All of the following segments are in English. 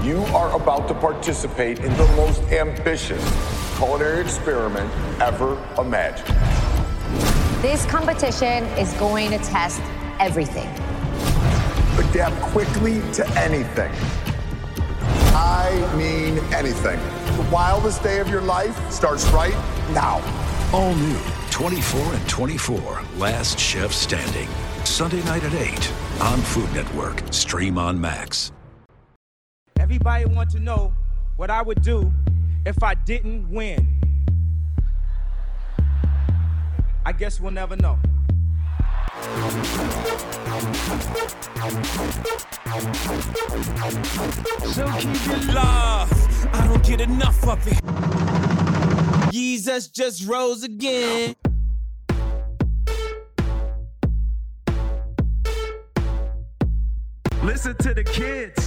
You are about to participate in the most ambitious culinary experiment ever imagined. This competition is going to test everything. Adapt quickly to anything. I mean anything. The wildest day of your life starts right now. All new 24 and 24, Last Chef Standing. Sunday night at 8 on Food Network. Stream on Max. Everybody wants to know what I would do if I didn't win. I guess we'll never know. So keep your love. I don't get enough of it. Jesus just rose again. Listen to the kids.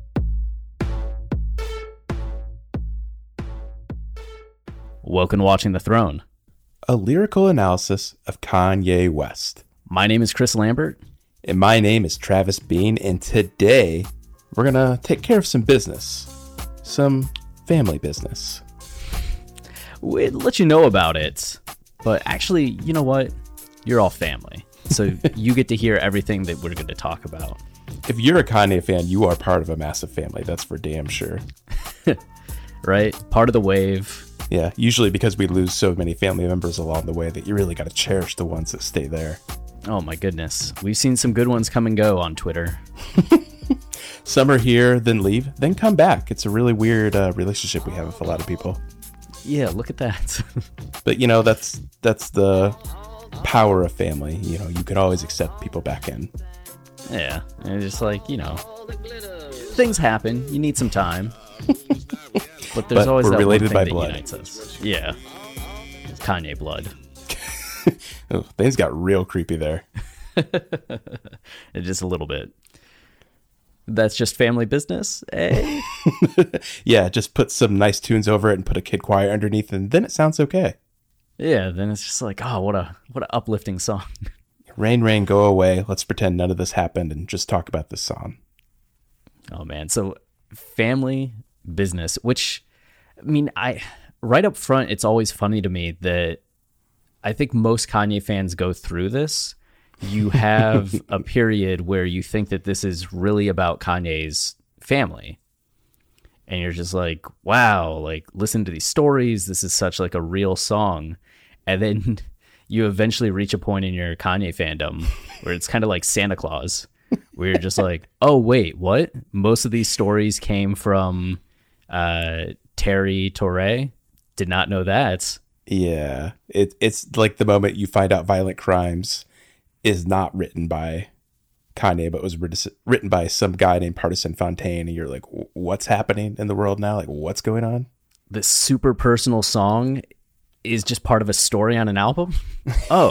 Welcome to Watching the Throne, a lyrical analysis of Kanye West. My name is Chris Lambert. And my name is Travis Bean, and today we're going to take care of some business. Some family business. We'd let you know about it, but actually, you know what? You're all family, so you get to hear everything that we're going to talk about. If you're a Kanye fan, you are part of a massive family, that's for damn sure. Right? Part of the wave. Yeah, usually because we lose so many family members along the way that you really got to cherish the ones that stay there. Oh my goodness. We've seen some good ones come and go on Twitter. Some are here, then leave, then come back. It's a really weird relationship we have with a lot of people. Yeah, look at that. But, you know, that's the power of family. You know, you can always accept people back in. Yeah, and just like, you know, things happen. You need some time. But there's always that related one thing by that blood. unites us. Yeah. Kanye blood. Oh, things got real creepy there. Just a little bit. That's just family business, eh? Yeah, just put some nice tunes over it and put a kid choir underneath, and then it sounds okay. Yeah, then it's just like, oh, what a uplifting song. Rain, rain, go away. Let's pretend none of this happened and just talk about this song. Oh man, so family business, which, I mean, right up front, it's always funny to me that I think most Kanye fans go through this. You have a period where you think that this is really about Kanye's family. And you're just like, wow, like, listen to these stories. This is such like a real song. And then you eventually reach a point in your Kanye fandom where it's kind of like Santa Claus, where you're just like, oh, wait, what? Most of these stories came from Terry Torre. Did not know that. Yeah, it's like the moment you find out Violent Crimes is not written by Kanye, but was written by some guy named Partisan Fontaine, and you're like, what's happening in the world now? Like, what's going on? This super personal song is just part of a story on an album? Oh.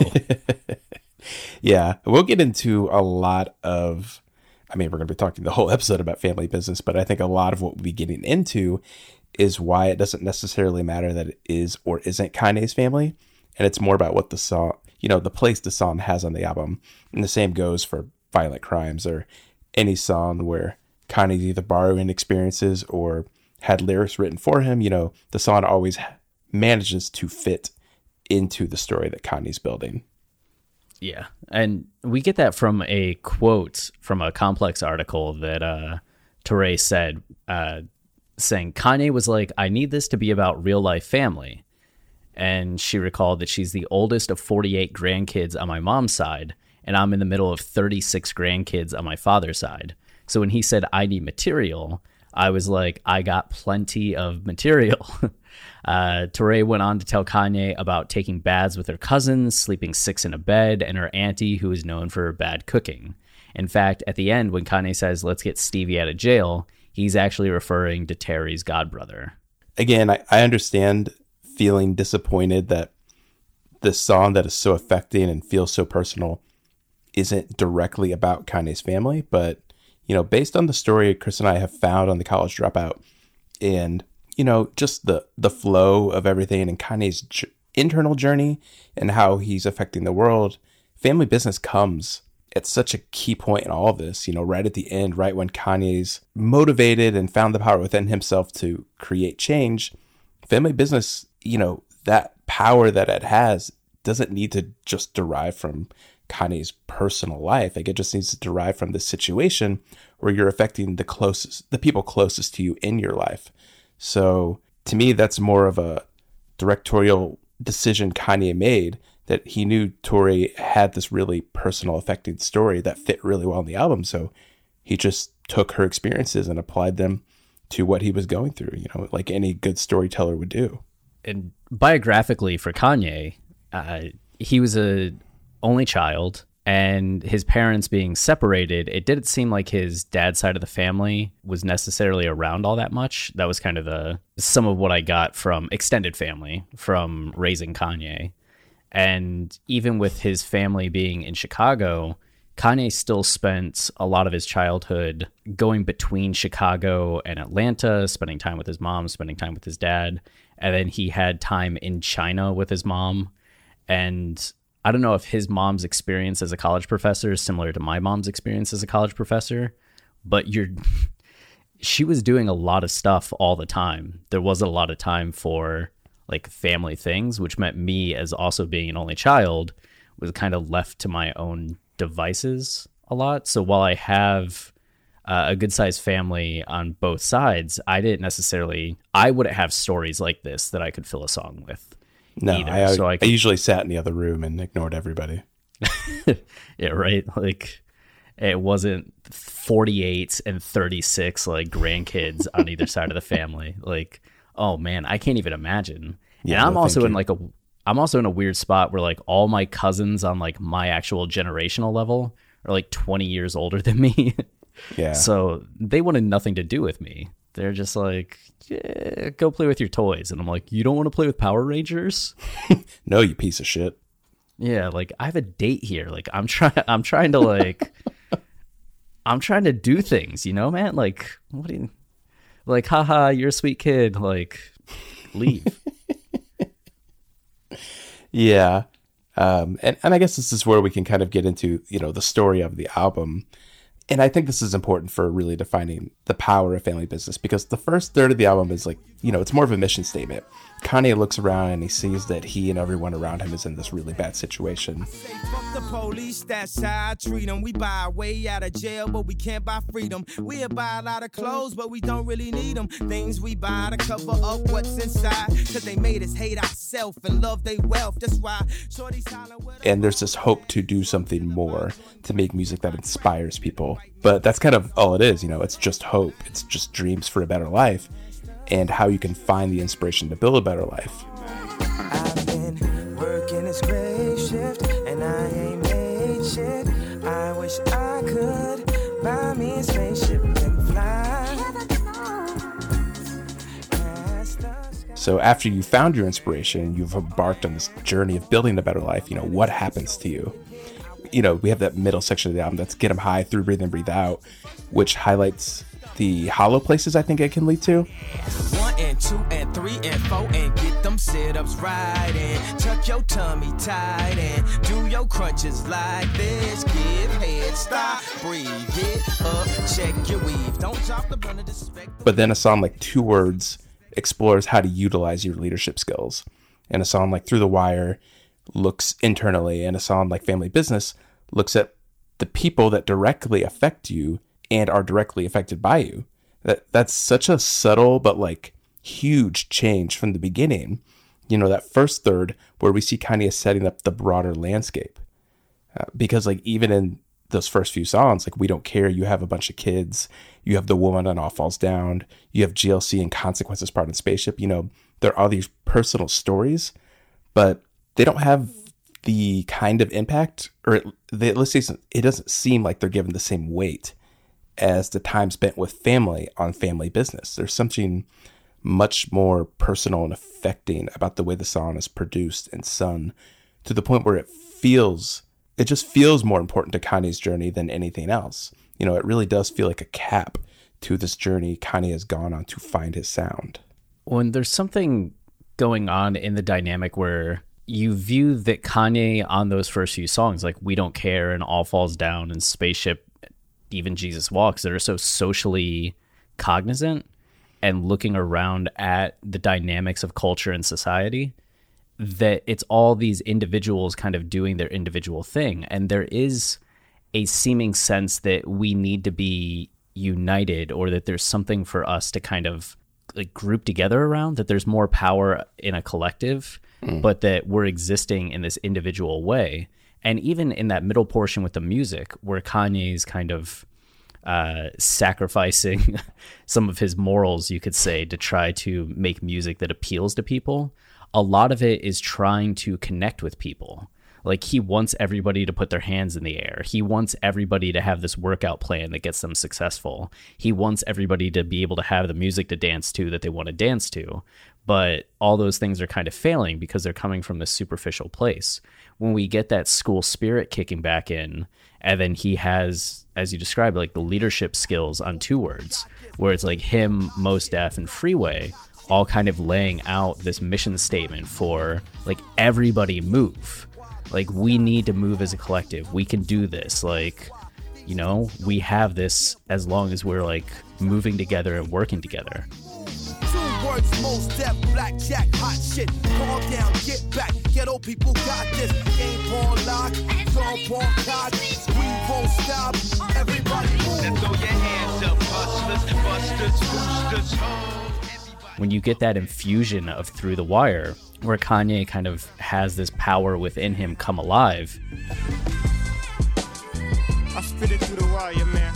Yeah, we'll get into a lot of, I mean, we're going to be talking the whole episode about family business, but I think a lot of what we'll be getting into is why it doesn't necessarily matter that it is or isn't Kanye's family. And it's more about what the song, you know, the place the song has on the album. And the same goes for Violent Crimes or any song where Kanye's either borrowing experiences or had lyrics written for him. You know, the song always manages to fit into the story that Kanye's building. Yeah. And we get that from a quote from a Complex article that Torre said, saying Kanye was like, I need this to be about real life family. And she recalled that she's the oldest of 48 grandkids on my mom's side, and I'm in the middle of 36 grandkids on my father's side. So when he said, I need material, I was like, I got plenty of material. Torre went on to tell Kanye about taking baths with her cousins, sleeping 6 in a bed, and her auntie, who is known for bad cooking. In fact, at the end, when Kanye says, let's get Stevie out of jail, he's actually referring to Terry's godbrother. Again, I understand feeling disappointed that this song that is so affecting and feels so personal isn't directly about Kanye's family, but, you know, based on the story Chris and I have found on The College Dropout and, you know, just the flow of everything and Kanye's internal journey and how he's affecting the world, family business comes it's such a key point in all of this, right at the end, right when Kanye's motivated and found the power within himself to create change. Family Business, that power that it has doesn't need to just derive from Kanye's personal life. Like, it just needs to derive from this situation where you're affecting the people closest to you in your life. So to me, that's more of a directorial decision Kanye made, that he knew Touré had this really personal, affecting story that fit really well in the album. So he just took her experiences and applied them to what he was going through, like any good storyteller would do. And biographically for Kanye, he was a only child, and his parents being separated, it didn't seem like his dad's side of the family was necessarily around all that much. That was kind of some of what I got from extended family from raising Kanye. And even with his family being in Chicago, Kanye still spent a lot of his childhood going between Chicago and Atlanta, spending time with his mom, spending time with his dad. And then he had time in China with his mom. And I don't know if his mom's experience as a college professor is similar to my mom's experience as a college professor, but she was doing a lot of stuff all the time. There wasn't a lot of time for like family things, which meant me, as also being an only child, was kind of left to my own devices a lot. So while I have a good sized family on both sides, I wouldn't have stories like this that I could fill a song with. No, I usually sat in the other room and ignored everybody. Yeah, right. Like, it wasn't 48 and 36 like grandkids on either side of the family. Like, oh man, I can't even imagine. Yeah, and I'm also in a weird spot where like all my cousins on like my actual generational level are like 20 years older than me. Yeah. So they wanted nothing to do with me. They're just like, yeah, go play with your toys. And I'm like, you don't want to play with Power Rangers? No, you piece of shit. Yeah, like I have a date here. Like I'm trying to like I'm trying to do things, man? Like, what do you like, haha, you're a sweet kid, like leave. Yeah. And I guess this is where we can kind of get into, the story of the album. And I think this is important for really defining the power of Family Business, because the first third of the album is like, it's more of a mission statement. Kanye looks around and he sees that he and everyone around him is in this really bad situation. Fuck the police, that's how I treat them. We buy our way out of jail, but we can't buy freedom. We'll buy a lot of clothes, but we don't really need them. Things we buy to cover up what's inside, because they made us hate ourselves and love their wealth. That's why shorty's hollering with. And there's this hope to do something more, to make music that inspires people. But that's kind of all it is, it's just hope. It's just dreams for a better life, and how you can find the inspiration to build a better life. I've been working this great shift, and I ain't made shit. I wish I could buy me a spaceship and fly. So after you found your inspiration, you've embarked on this journey of building a better life. What happens to you? We have that middle section of the album that's Get 'em High, Through Breathe and Breathe Out, which highlights the hollow places I think it can lead to. 1 and 2 and 3 and 4 and get them sit-ups right, and tuck your tummy tight and do your crunches like this. Give head, stop, breathe, get up, check your weave. Don't drop the blunt of disrespect. But then a song like Two Words explores how to utilize your leadership skills. And a song like Through the Wire looks internally, and a song like Family Business looks at the people that directly affect you and are directly affected by you. That's such a subtle but like huge change from the beginning. That first third where we see Kanye setting up the broader landscape, because like even in those first few songs, like We Don't Care, you have a bunch of kids, you have The Woman and All Falls Down, you have GLC and Consequences Part in Spaceship. There are these personal stories, but they don't have the kind of impact, or it doesn't seem like they're given the same weight as the time spent with family on Family Business. There's something much more personal and affecting about the way the song is produced and sung, to the point where it just feels more important to Kanye's journey than anything else. It really does feel like a cap to this journey Kanye has gone on to find his sound. When there's something going on in the dynamic where you view that Kanye on those first few songs, like We Don't Care and All Falls Down and Spaceship, even Jesus Walks, that are so socially cognizant and looking around at the dynamics of culture and society, that it's all these individuals kind of doing their individual thing. And there is a seeming sense that we need to be united, or that there's something for us to kind of like group together around, that there's more power in a collective, but that we're existing in this individual way. And even in that middle portion with the music, where Kanye's kind of sacrificing some of his morals, you could say, to try to make music that appeals to people, a lot of it is trying to connect with people. Like, he wants everybody to put their hands in the air. He wants everybody to have this workout plan that gets them successful. He wants everybody to be able to have the music to dance to that they want to dance to. But all those things are kind of failing because they're coming from this superficial place. When we get that school spirit kicking back in, and then he has, as you described, like the leadership skills on Two Words, where it's like him, Mos Def, and Freeway all kind of laying out this mission statement for like, everybody move. Like, we need to move as a collective. We can do this. Like, you know, we have this as long as we're like moving together and working together. 2 words, Mos Def, blackjack, hot shit. Calm down, get back. Ghetto people got this. Game ball lock, dog ball cock. We won't stop. Everybody move. Let's throw your hands up, hustlers, busters, boosters. When you get that infusion of Through the Wire, where Kanye kind of has this power within him come alive. I spit it through the wire, man.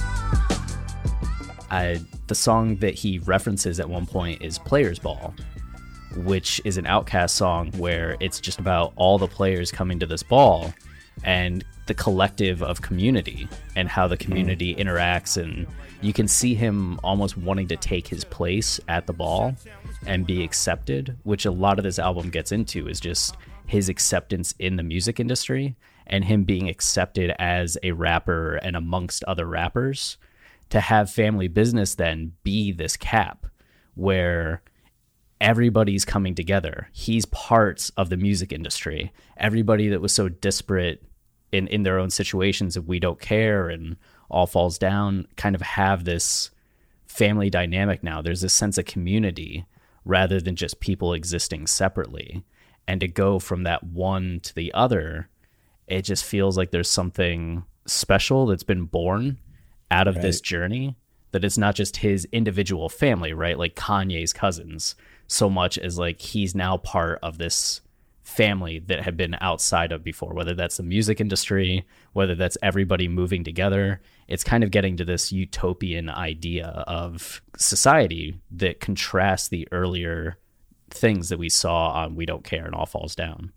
The song that he references at one point is Players Ball, which is an Outkast song where it's just about all the players coming to this ball and the collective of community and how the community interacts. And you can see him almost wanting to take his place at the ball and be accepted, which a lot of this album gets into, is just his acceptance in the music industry and him being accepted as a rapper and amongst other rappers. To have Family Business then be this cap where everybody's coming together. He's parts of the music industry. Everybody that was so disparate in their own situations of We Don't Care and All Falls Down kind of have this family dynamic now. There's this sense of community rather than just people existing separately. And to go from that one to the other, it just feels like there's something special that's been born out of this journey, that it's not just his individual family, right? Like Kanye's cousins, so much as like he's now part of this family that had been outside of before, whether that's the music industry, whether that's everybody moving together. It's kind of getting to this utopian idea of society that contrasts the earlier things that we saw on We Don't Care and All Falls Down.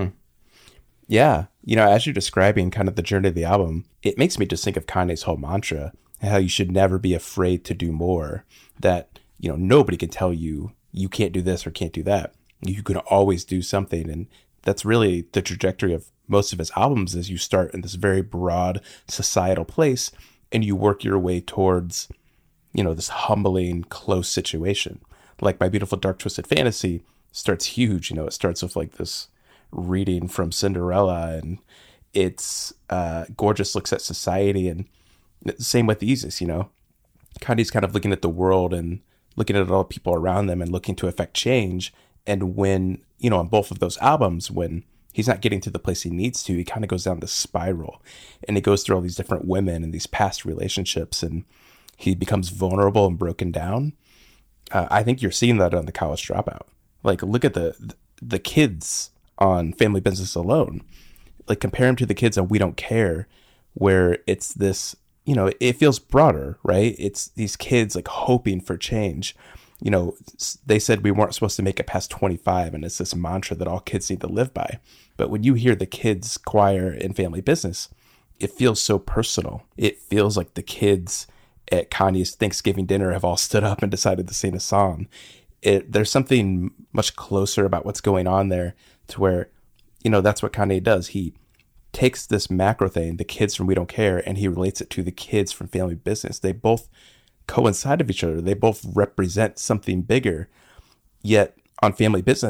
Yeah. You know, as you're describing kind of the journey of the album, it makes me just think of Kanye's whole mantra, how you should never be afraid to do more, that, you know, nobody can tell you you can't do this or can't do that. You can always do something. And that's really the trajectory of most of his albums, is you start in this very broad societal place and you work your way towards, you know, this humbling, close situation. Like My Beautiful Dark Twisted Fantasy starts huge. You know, it starts with like this reading from Cinderella, and it's gorgeous looks at society. And same with Yeezus, you know, Kanye's kind of looking at the world and looking at all the people around them and looking to affect change. And when, you know, on both of those albums, when he's not getting to the place he needs to, he kind of goes down this spiral, and he goes through all these different women and these past relationships, and he becomes vulnerable and broken down. I think you're seeing that on The College Dropout. Like, look at the kids on Family Business alone. Like, compare him to the kids on We Don't Care, where it's this, you know, it feels broader, right? It's these kids like hoping for change. You know, they said we weren't supposed to make it past 25, and it's this mantra that all kids need to live by. But when you hear the kids choir in Family Business, it feels so personal. It feels like the kids at Kanye's Thanksgiving dinner have all stood up and decided to sing a song. There's something much closer about what's going on there, to where, you know, that's what Kanye does. He takes this macro thing, the kids from We Don't Care, and he relates it to the kids from Family Business. They both coincide with each other. They both represent something bigger. Yet on Family Business,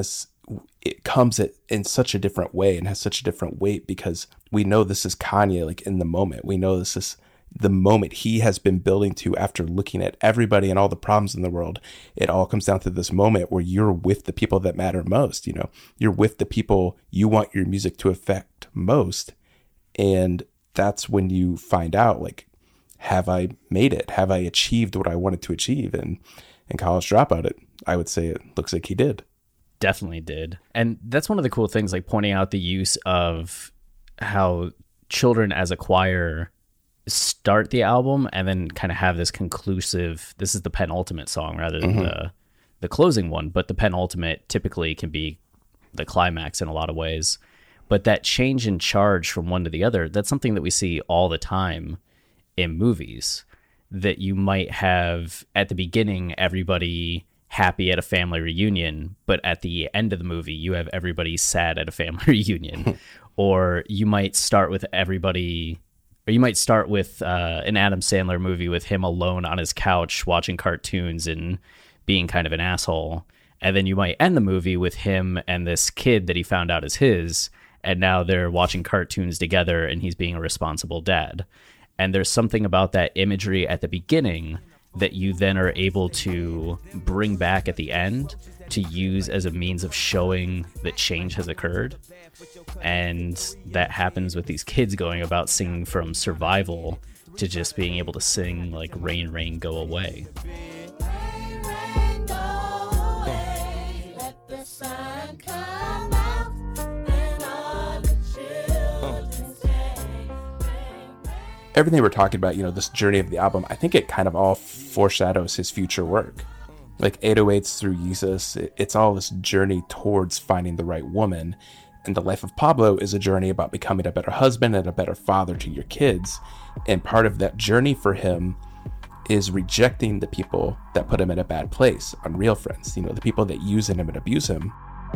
it comes in such a different way and has such a different weight, because we know this is Kanye, like, in the moment. We know this is the moment he has been building to after looking at everybody and all the problems in the world. It all comes down to this moment where you're with the people that matter most. You know, you're with the people you want your music to affect most. And that's when you find out, like, have I made it? Have I achieved what I wanted to achieve? And in College Dropout, I would say it looks like he did. Definitely did. And that's one of the cool things, like pointing out the use of how Children as a choir start the album and then kind of have this conclusive, this is the penultimate song rather than the closing one, but the penultimate typically can be the climax in a lot of ways. But that change in charge from one to the other, that's something that we see all the time in movies, that you might have at the beginning everybody happy at a family reunion, but at the end of the movie you have everybody sad at a family reunion. Or you might start with everybody, or you might start with an Adam Sandler movie with him alone on his couch watching cartoons and being kind of an asshole, and then you might end the movie with him and this kid that he found out is his, and now they're watching cartoons together and he's being a responsible dad. And there's something about that imagery at the beginning that you then are able to bring back at the end to use as a means of showing that change has occurred. And that happens with these kids going about singing from survival to just being able to sing like Rain, Rain, Go Away. Everything we're talking about, you know, this journey of the album, I think it kind of all foreshadows his future work. Like 808s through Jesus, it's all this journey towards finding the right woman. And The Life of Pablo is a journey about becoming a better husband and a better father to your kids. And part of that journey for him is rejecting the people that put him in a bad place on Real Friends. You know, the people that use him and abuse him.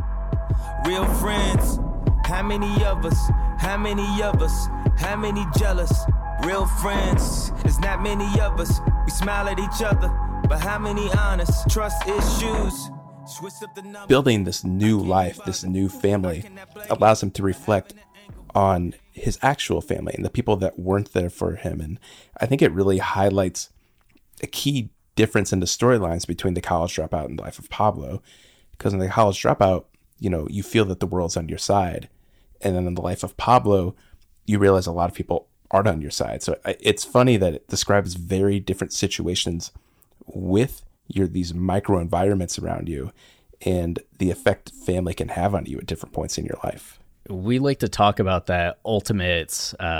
Real friends, how many of us? How many of us? How many jealous? Real friends, there's not many of us. We smile at each other, but how many honest? Trust issues. Building this new life, this new family, allows him to reflect on his actual family and the people that weren't there for him. And I think it really highlights a key difference in the storylines between The College Dropout and The Life of Pablo. Because in The College Dropout, you know, you feel that the world's on your side. And then in The Life of Pablo, you realize a lot of people aren't on your side. So it's funny that it describes very different situations with these micro environments around you and the effect family can have on you at different points in your life. We like to talk about that ultimate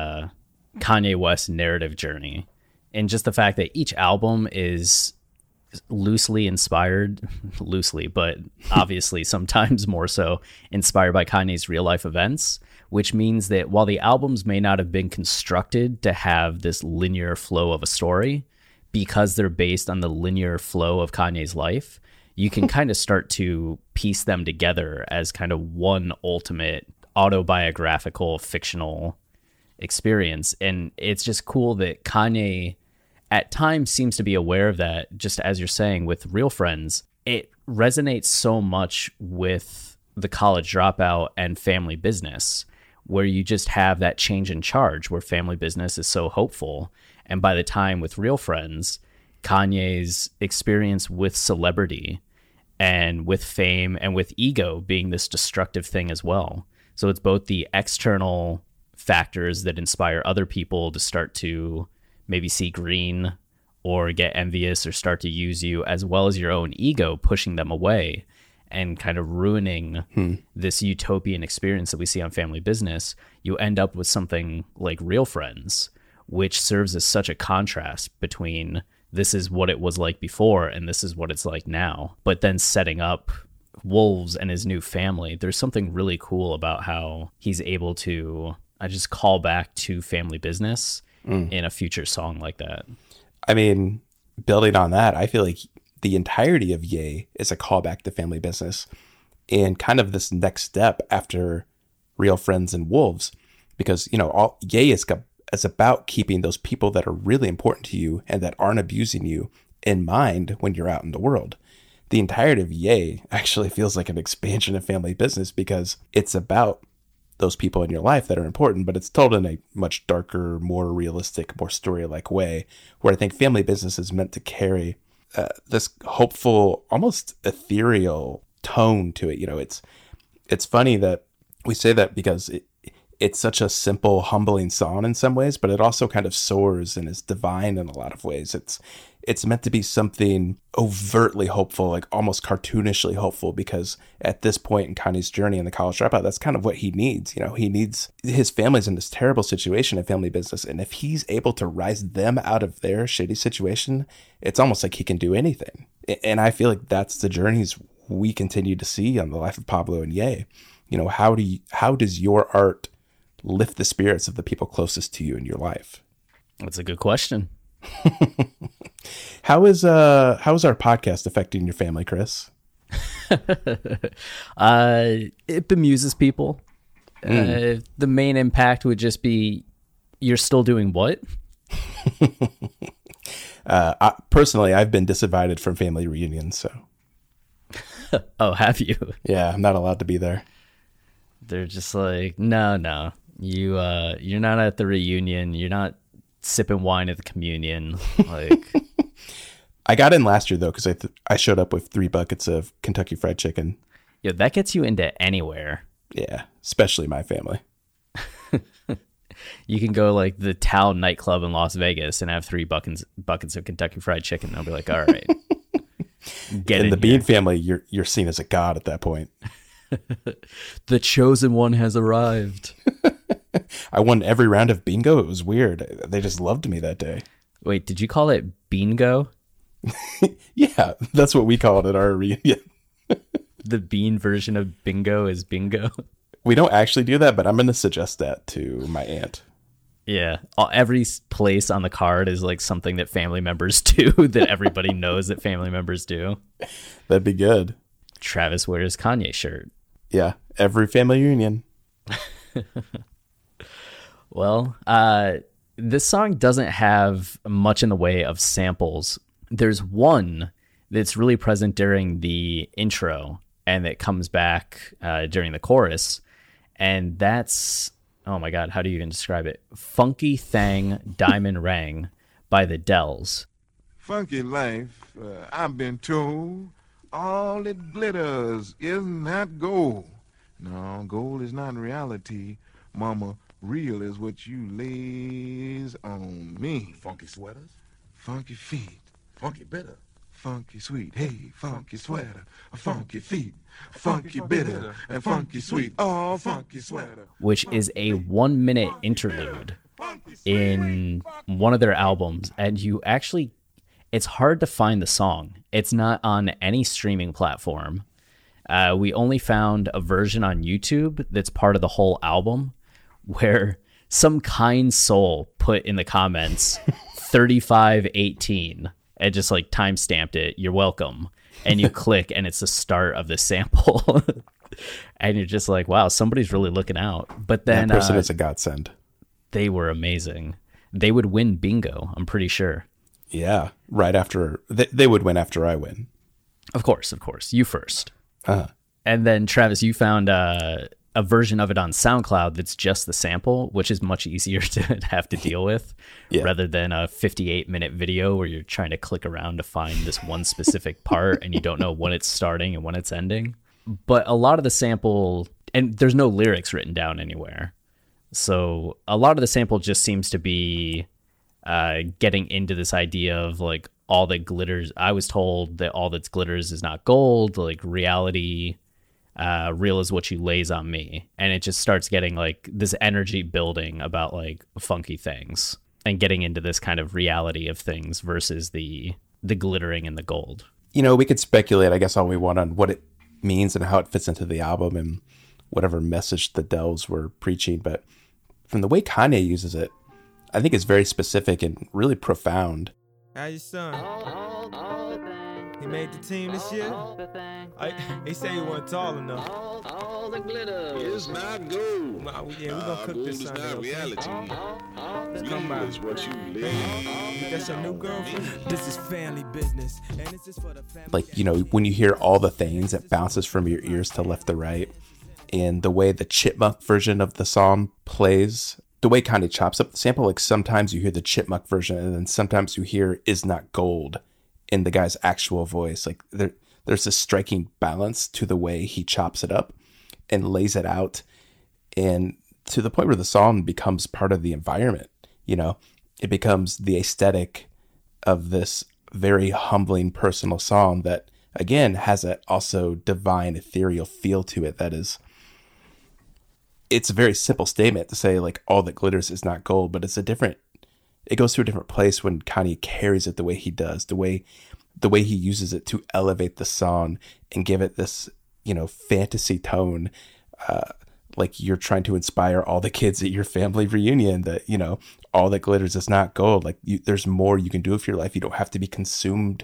Kanye West narrative journey, and just the fact that each album is loosely inspired, but obviously sometimes more so inspired by Kanye's real life events, which means that while the albums may not have been constructed to have this linear flow of a story, because they're based on the linear flow of Kanye's life, you can kind of start to piece them together as kind of one ultimate autobiographical fictional experience. And it's just cool that Kanye at times seems to be aware of that. Just as you're saying with Real Friends, it resonates so much with The College Dropout and Family Business, where you just have that change in charge where Family Business is so hopeful. And by the time with Real Friends, Kanye's experience with celebrity and with fame and with ego being this destructive thing as well. So it's both the external factors that inspire other people to start to maybe see green or get envious or start to use you, as well as your own ego pushing them away and kind of ruining this utopian experience that we see on Family Business. You end up with something like Real Friends, which serves as such a contrast between this is what it was like before and this is what it's like now. But then setting up Wolves and his new family, there's something really cool about how he's able to just call back to Family Business in a future song like that. I mean, building on that, I feel like the entirety of Ye is a callback to Family Business and kind of this next step after Real Friends and Wolves, because, you know, Ye is about keeping those people that are really important to you and that aren't abusing you in mind when you're out in the world. the entirety of Ye actually feels like an expansion of Family Business because it's about those people in your life that are important, but it's told in a much darker, more realistic, more story-like way, where I think Family Business is meant to carry this hopeful, almost ethereal tone to it. You know, it's funny that we say that because it's such a simple, humbling song in some ways, but it also kind of soars and is divine in a lot of ways. It's meant to be something overtly hopeful, like almost cartoonishly hopeful, because at this point in Kanye's journey in the college dropout, that's kind of what he needs. You know, he needs, his family's in this terrible situation in Family Business, and if he's able to rise them out of their shitty situation, it's almost like he can do anything. And I feel like that's the journeys we continue to see on the life of Pablo and Ye. You know, how does your art lift the spirits of the people closest to you in your life? That's a good question. How is our podcast affecting your family, Chris? It bemuses people. The main impact would just be, you're still doing what? Personally, I've been disinvited from family reunions, so. Oh, have you? Yeah, I'm not allowed to be there. They're just like, no, you're not at the reunion. You're not sipping wine at the communion. Like, I got in last year though because I showed up with 3 buckets of Kentucky Fried Chicken. Yeah, that gets you into anywhere. Yeah, especially my family. You can go like the Tao nightclub in Las Vegas and have 3 buckets of Kentucky Fried Chicken. They'll be like, all right, get in the Bean family. You're seen as a god at that point. The chosen one has arrived. I won every round of bingo. It was weird. They just loved me that day. Wait, did you call it bingo? Yeah, that's what we call it at our reunion. The bean version of bingo is bingo. We don't actually do that, but I'm going to suggest that to my aunt. Yeah, every place on the card is like something that family members do that everybody knows that family members do. That'd be good. Travis wears Kanye shirt. Yeah, every family reunion. Well, this song doesn't have much in the way of samples. There's one that's really present during the intro and that comes back during the chorus. And that's, oh my God, how do you even describe it? Funky Thang Diamond Rang by the Dells. Funky life, I've been told, all it glitters is not gold. No, gold is not reality, mama. Real is what you lays on me. Funky sweaters, Funky feet, funky bitter, funky sweet. Hey, funky sweater, funky feet, funky bitter, and funky sweet. Oh, funky sweater. Which is a 1-minute interlude in one of their albums. And you actually, it's hard to find the song. It's not on any streaming platform. We only found a version on YouTube that's part of the whole album, where some kind soul put in the comments 3518 and just like timestamped it. You're welcome. And you click and it's the start of the sample. And you're just like, wow, somebody's really looking out. But then that person is a godsend. They were amazing. They would win bingo, I'm pretty sure. Yeah, right after they would win after I win. Of course. You first. Uh-huh. And then Travis, you found a version of it on SoundCloud that's just the sample, which is much easier to have to deal with rather than a 58-minute video where you're trying to click around to find this one specific part and you don't know when it's starting and when it's ending. But a lot of the sample, and there's no lyrics written down anywhere. So a lot of the sample just seems to be getting into this idea of like all that glitters. I was told that all that glitters is not gold, like reality. Real is what you lays on me. And it just starts getting like this energy building about like funky things and getting into this kind of reality of things versus the glittering and the gold. You know, we could speculate, I guess, all we want on what it means and how it fits into the album and whatever message the Dells were preaching. But from the way Kanye uses it, I think it's very specific and really profound. How your son? He made the team this year? He said he wasn't tall enough. all the glitter is not gold. Yeah, we're gonna cook this gold is Sunday. not Okay? reality. Come by. That's your new girlfriend? This is family business. And this is for the family. Like, you know, when you hear all the things, it bounces from your ears to left to right. And the way the chipmunk version of the song plays, the way Kanye chops up the sample, like sometimes you hear the chipmunk version and then sometimes you hear "Is Not Gold" in the guy's actual voice. Like there's this striking balance to the way he chops it up and lays it out, and to the point where the song becomes part of the environment. You know, it becomes the aesthetic of this very humbling personal song that, again, has a also divine, ethereal feel to it. That is, it's a very simple statement to say, like, all that glitters is not gold, but it goes to a different place when Kanye carries it the way he does, the way he uses it to elevate the song and give it this, you know, fantasy tone, like you're trying to inspire all the kids at your family reunion that, you know, all that glitters is not gold. Like there's more you can do with your life. You don't have to be consumed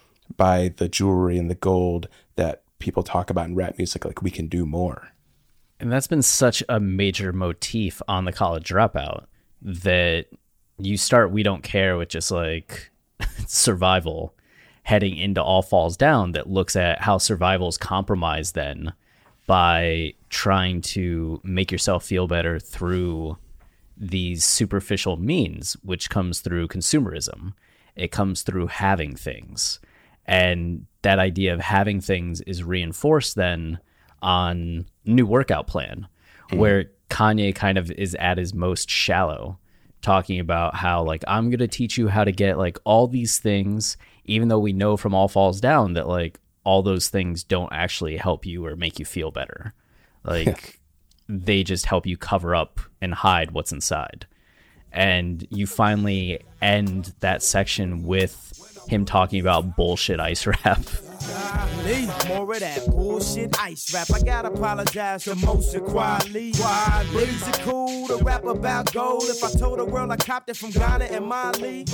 by the jewelry and the gold that people talk about in rap music. Like, we can do more. And that's been such a major motif on The College Dropout, that you start We Don't Care with just like survival, heading into All Falls Down, that looks at how survival's compromised then by trying to make yourself feel better through these superficial means, which comes through consumerism. It comes through having things. And that idea of having things is reinforced then on New Workout Plan, where Kanye kind of is at his most shallow, talking about how, like, I'm going to teach you how to get like all these things, even though we know from All Falls Down that like all those things don't actually help you or make you feel better. Like they just help you cover up and hide what's inside. And you finally end that section with him talking about bullshit ice rap. More of that bullshit ice rap. I gotta apologize to Moshe Kweli. Is it cool to rap about gold? If I told the world I copped it from Ghana and Mali.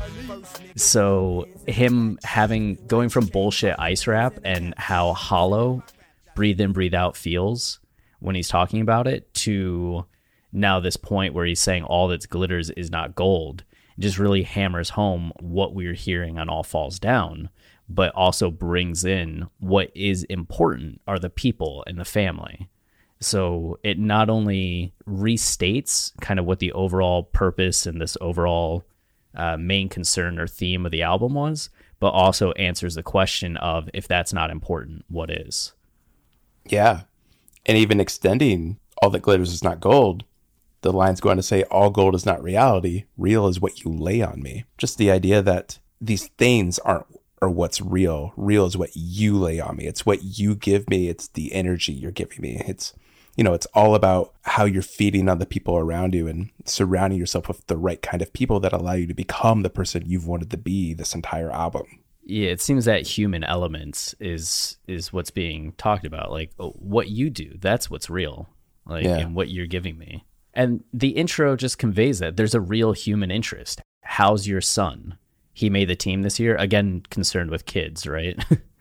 So him going from bullshit ice rap and how hollow Breathe In, Breathe Out feels when he's talking about it, to now this point where he's saying all that glitters is not gold, it just really hammers home what we're hearing on All Falls Down, but also brings in what is important are the people and the family. So it not only restates kind of what the overall purpose and this overall main concern or theme of the album was, but also answers the question of, if that's not important, what is? Yeah. And even extending all that glitters is not gold, the line's going to say, all gold is not reality. Real is what you lay on me. Just the idea that these things are what's real. Real is what you lay on me. It's what you give me. It's the energy you're giving me. It's, you know, it's all about how you're feeding on the people around you and surrounding yourself with the right kind of people that allow you to become the person you've wanted to be this entire album. Yeah, it seems that human elements is what's being talked about. Like, what you do, that's what's real. Like, yeah. And what you're giving me. And the intro just conveys that there's a real human interest. How's your son? He made the team this year. Again, concerned with kids, right?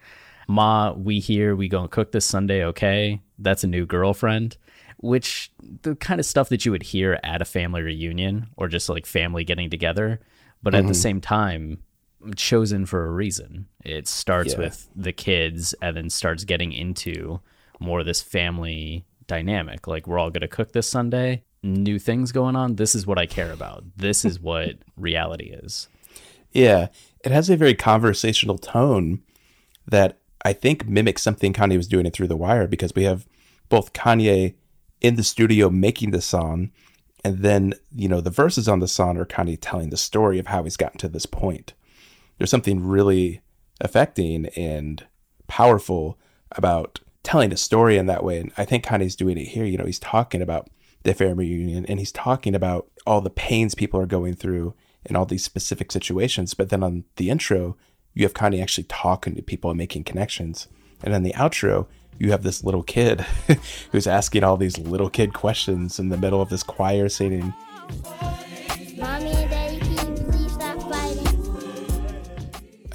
Ma, we gonna cook this Sunday, okay? That's a new girlfriend. Which, the kind of stuff that you would hear at a family reunion or just like family getting together. But at the same time, chosen for a reason. It starts with the kids and then starts getting into more of this family dynamic. Like, we're all going to cook this Sunday. New things going on. This is what I care about. This is what reality is. Yeah. It has a very conversational tone that I think mimics something Kanye was doing in Through the Wire, because we have both Kanye in the studio making the song, and then, you know, the verses on the song are Kanye telling the story of how he's gotten to this point. There's something really affecting and powerful about telling a story in that way. And I think Kanye's doing it here. You know, he's talking about the family reunion and he's talking about all the pains people are going through in all these specific situations. But then on the intro, you have Kanye actually talking to people and making connections. And then the outro, you have this little kid who's asking all these little kid questions in the middle of this choir singing. Mommy and Daddy, can you please stop fighting?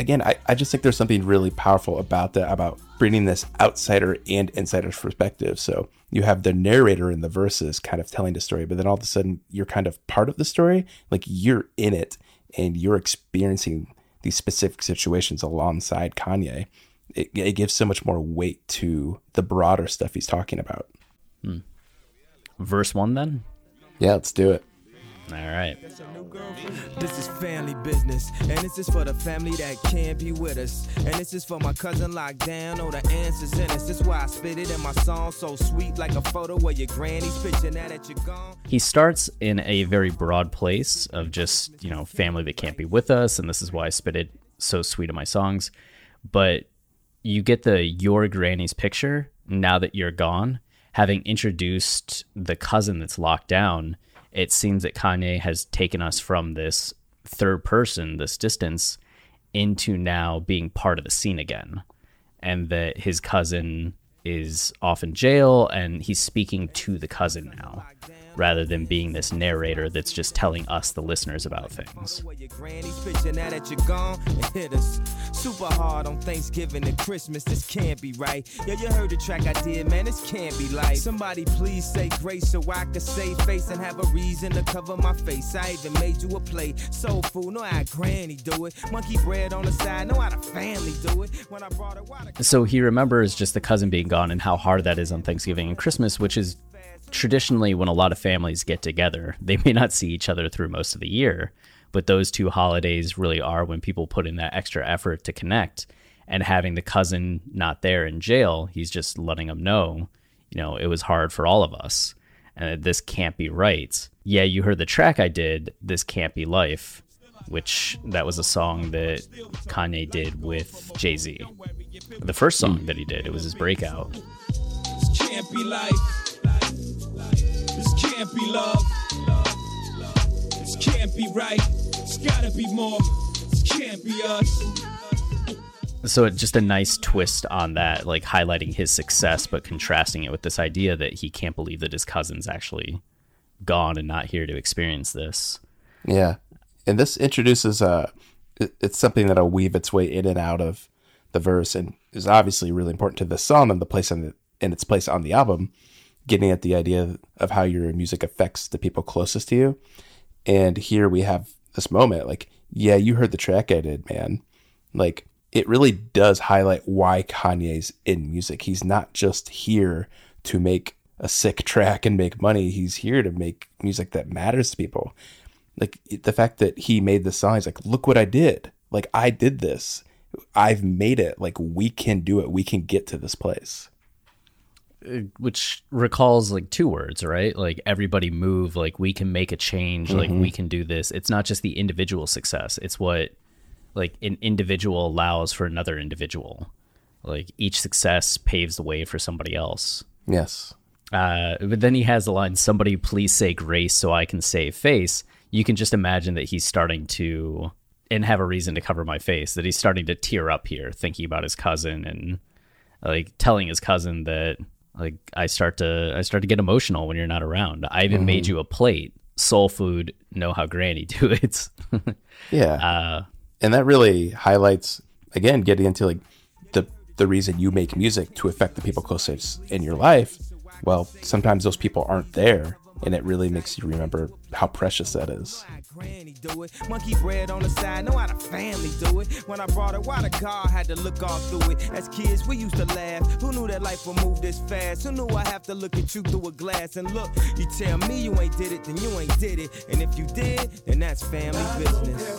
again, I just think there's something really powerful about that, about bringing this outsider and insider's perspective. So you have the narrator in the verses kind of telling the story, but then all of a sudden you're kind of part of the story, like you're in it and you're experiencing these specific situations alongside Kanye. It gives so much more weight to the broader stuff he's talking about. Verse 1 then? Yeah, let's do it. All right. This is family business, and this is for the family that can't be with us. And this is for my cousin locked down, oh, the answer's in us. This is why I spit it in my song, so sweet like a photo where your granny's picture now that you're gone. He starts in a very broad place of just, you know, family that can't be with us, and this is why I spit it so sweet in my songs. But you get the your granny's picture now that you're gone. Having introduced the cousin that's locked down, it seems that Kanye has taken us from this third person, this distance, into now being part of the scene again. And that his cousin is off in jail and he's speaking to the cousin now, rather than being this narrator that's just telling us, the listeners, about things. Super hard on Thanksgiving and Christmas, this can't be right. Yeah, you heard the track I did, man, this can't be life. Somebody please say grace so I can save face and have a reason to cover my face. I even made you a plate, soul food, know how granny do it. Monkey bread on the side, know how the family do it. When I brought it, so he remembers just the cousin being gone and how hard that is on Thanksgiving and Christmas, which is traditionally when a lot of families get together. They may not see each other through most of the year, but those two holidays really are when people put in that extra effort to connect. And having the cousin not there in jail, he's just letting them know, you know, it was hard for all of us and that this can't be right. Yeah, you heard the track I did, This Can't Be Life, which that was a song that Kanye did with Jay-Z. The first song that he did, it was his breakout. This can't be life. This can't be love. This can't be right. It's gotta be more. This can't be us. So it's just a nice twist on that, like highlighting his success, but contrasting it with this idea that he can't believe that his cousin's actually gone and not here to experience this. Yeah. And this introduces it's something that'll weave its way in and out of the verse and is obviously really important to the song and the place in its place on the album, getting at the idea of how your music affects the people closest to you. And here we have this moment, like, yeah, you heard the track I did, man. Like, it really does highlight why Kanye's in music. He's not just here to make a sick track and make money. He's here to make music that matters to people. Like, the fact that he made this song, he's like, look what I did. Like, I did this. I've made it. Like, we can do it. We can get to this place. Which recalls like two words, right? Like everybody move, like we can make a change, like we can do this. It's not just the individual success. It's what like an individual allows for another individual. Like each success paves the way for somebody else. Yes. But then he has the line, somebody please say grace so I can save face. You can just imagine that he's starting to, and have a reason to cover my face, that he's starting to tear up here thinking about his cousin and like telling his cousin that, like, I start to get emotional when you're not around. I even made you a plate, soul food, know how granny do it. Yeah. And that really highlights, again, getting into like the reason you make music to affect the people closest in your life. Well, sometimes those people aren't there, and it really makes you remember how precious that is. Monkey bread on the side, know how the family do it. When I brought it, why the car had to look all through it. As kids, we used to laugh. Who knew that life would move this fast? Who knew I have to look at you through a glass and look? You tell me you ain't did it, then you ain't did it. And if you did, then that's family business.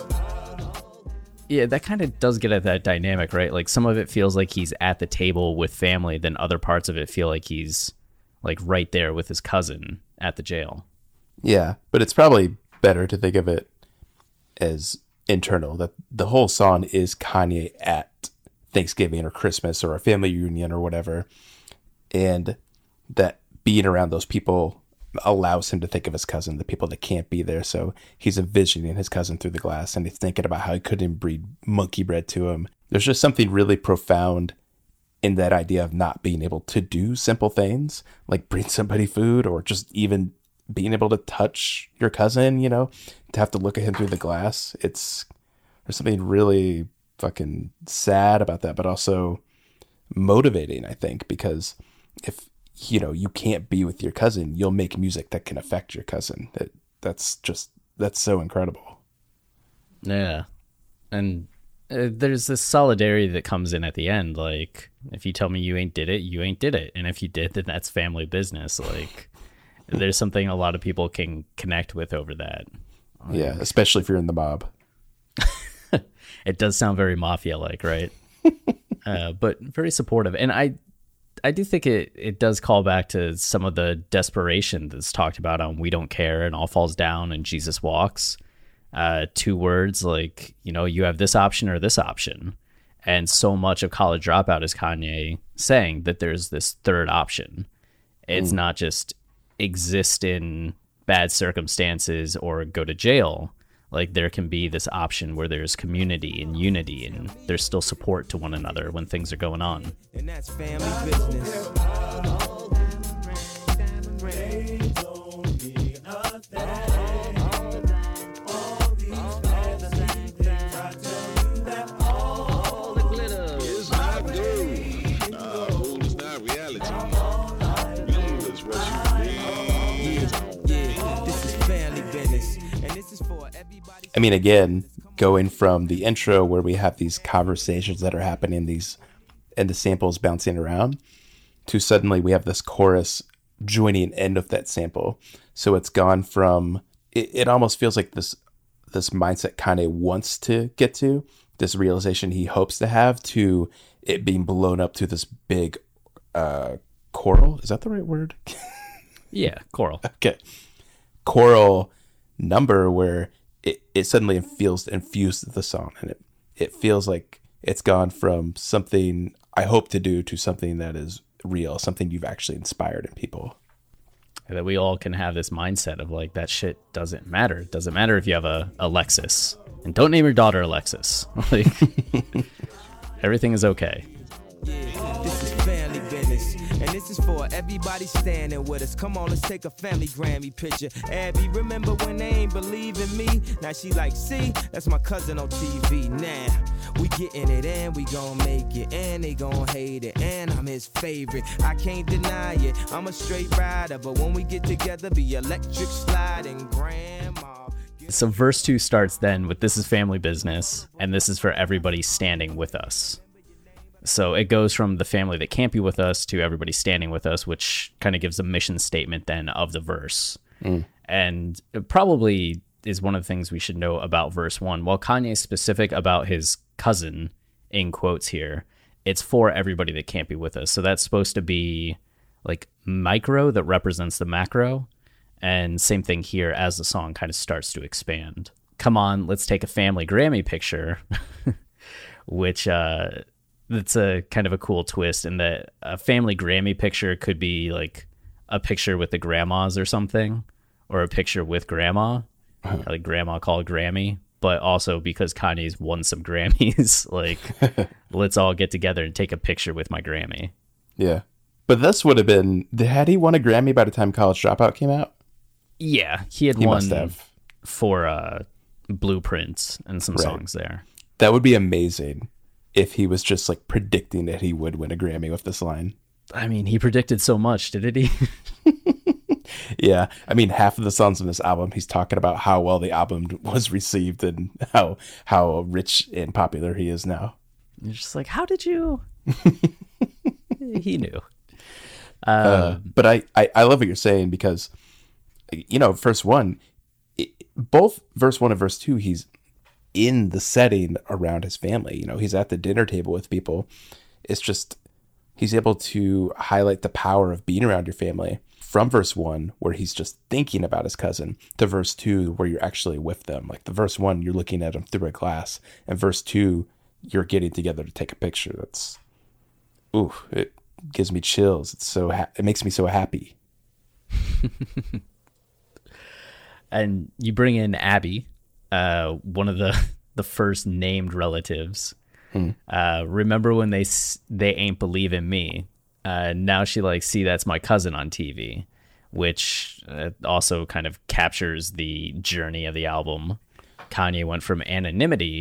Yeah, that kind of does get at that dynamic, right? Like some of it feels like he's at the table with family, then other parts of it feel like he's like right there with his cousin at the jail. Yeah, but it's probably better to think of it as internal, that the whole song is Kanye at Thanksgiving or Christmas or a family reunion or whatever, and that being around those people allows him to think of his cousin, the people that can't be there. So he's envisioning his cousin through the glass, and he's thinking about how he couldn't breed monkey bread to him. There's just something really profound in that idea of not being able to do simple things like bring somebody food or just even being able to touch your cousin, you know, to have to look at him through the glass. There's something really fucking sad about that, but also motivating, I think, because if, you know, you can't be with your cousin, you'll make music that can affect your cousin. That's so incredible. Yeah. And there's this solidarity that comes in at the end. Like, if you tell me you ain't did it, you ain't did it. And if you did, then that's family business. Like, there's something a lot of people can connect with over that. Yeah, especially if you're in the mob. It does sound very mafia-like, right? But very supportive. And I do think it does call back to some of the desperation that's talked about on We Don't Care and All Falls Down and Jesus Walks. 2 words like, you know, you have this option or this option. And so much of College Dropout is Kanye saying that there's this third option. It's not just exist in bad circumstances or go to jail. Like, there can be this option where there's community and unity and there's still support to one another when things are going on. And that's family business. I mean, again, going from the intro where we have these conversations that are happening, and the samples bouncing around, to suddenly we have this chorus joining end of that sample. So it's gone from, it almost feels like this mindset Kanye wants to get to, this realization he hopes to have, to it being blown up to this big choral. Is that the right word? Yeah, choral. Okay. Choral number where it suddenly feels infused with the song, and it feels like it's gone from something I hope to do to something that is real, something you've actually inspired in people. That we all can have this mindset of like, that shit doesn't matter. It doesn't matter if you have a Alexis, and don't name your daughter Alexis. Like, everything is okay. Yeah, this is family business, and this is for everybody standing with us. Come on, let's take a family Grammy picture. Abby, remember when they ain't believe in me? Now she like, see, that's my cousin on TV. Now we getting it, and we gon' make it, and they gon' hate it, and I'm his favorite. I can't deny it. I'm a straight rider, but when we get together, be electric sliding, grandma. So verse 2 starts then with "This is family business," and this is for everybody standing with us. So it goes from the family that can't be with us to everybody standing with us, which kind of gives a mission statement then of the verse. And it probably is one of the things we should know about verse 1. While Kanye is specific about his cousin, in quotes here, it's for everybody that can't be with us. So that's supposed to be like micro that represents the macro. And same thing here as the song kind of starts to expand. Come on, let's take a family Grammy picture, which that's a kind of a cool twist in that a family Grammy picture could be like a picture with the grandmas or something, or a picture with grandma, like grandma called Grammy, but also because Kanye's won some Grammys, like, let's all get together and take a picture with my Grammy. Yeah. But this would have been, had he won a Grammy by the time College Dropout came out? Yeah, he He won must have. for Blueprints and some songs there. That would be amazing if he was just like predicting that he would win a Grammy with this line. I mean, he predicted so much, didn't he? Yeah. I mean, half of the songs on this album, he's talking about how well the album was received and how rich and popular he is now. You're just like, how did you? He knew. But I love what you're saying because, you know, both verse 1 and verse 2, he's in the setting around his family. You know, he's at the dinner table with people. It's just, he's able to highlight the power of being around your family from verse 1, where he's just thinking about his cousin, to verse 2, where you're actually with them. Like the verse 1, you're looking at him through a glass, and verse 2, you're getting together to take a picture. That's, ooh, it gives me chills. It's so, it makes me so happy. And you bring in Abby, one of the first named relatives. Remember when they ain't believe in me? Now she like, see, that's my cousin on TV, which also kind of captures the journey of the album. Kanye went from anonymity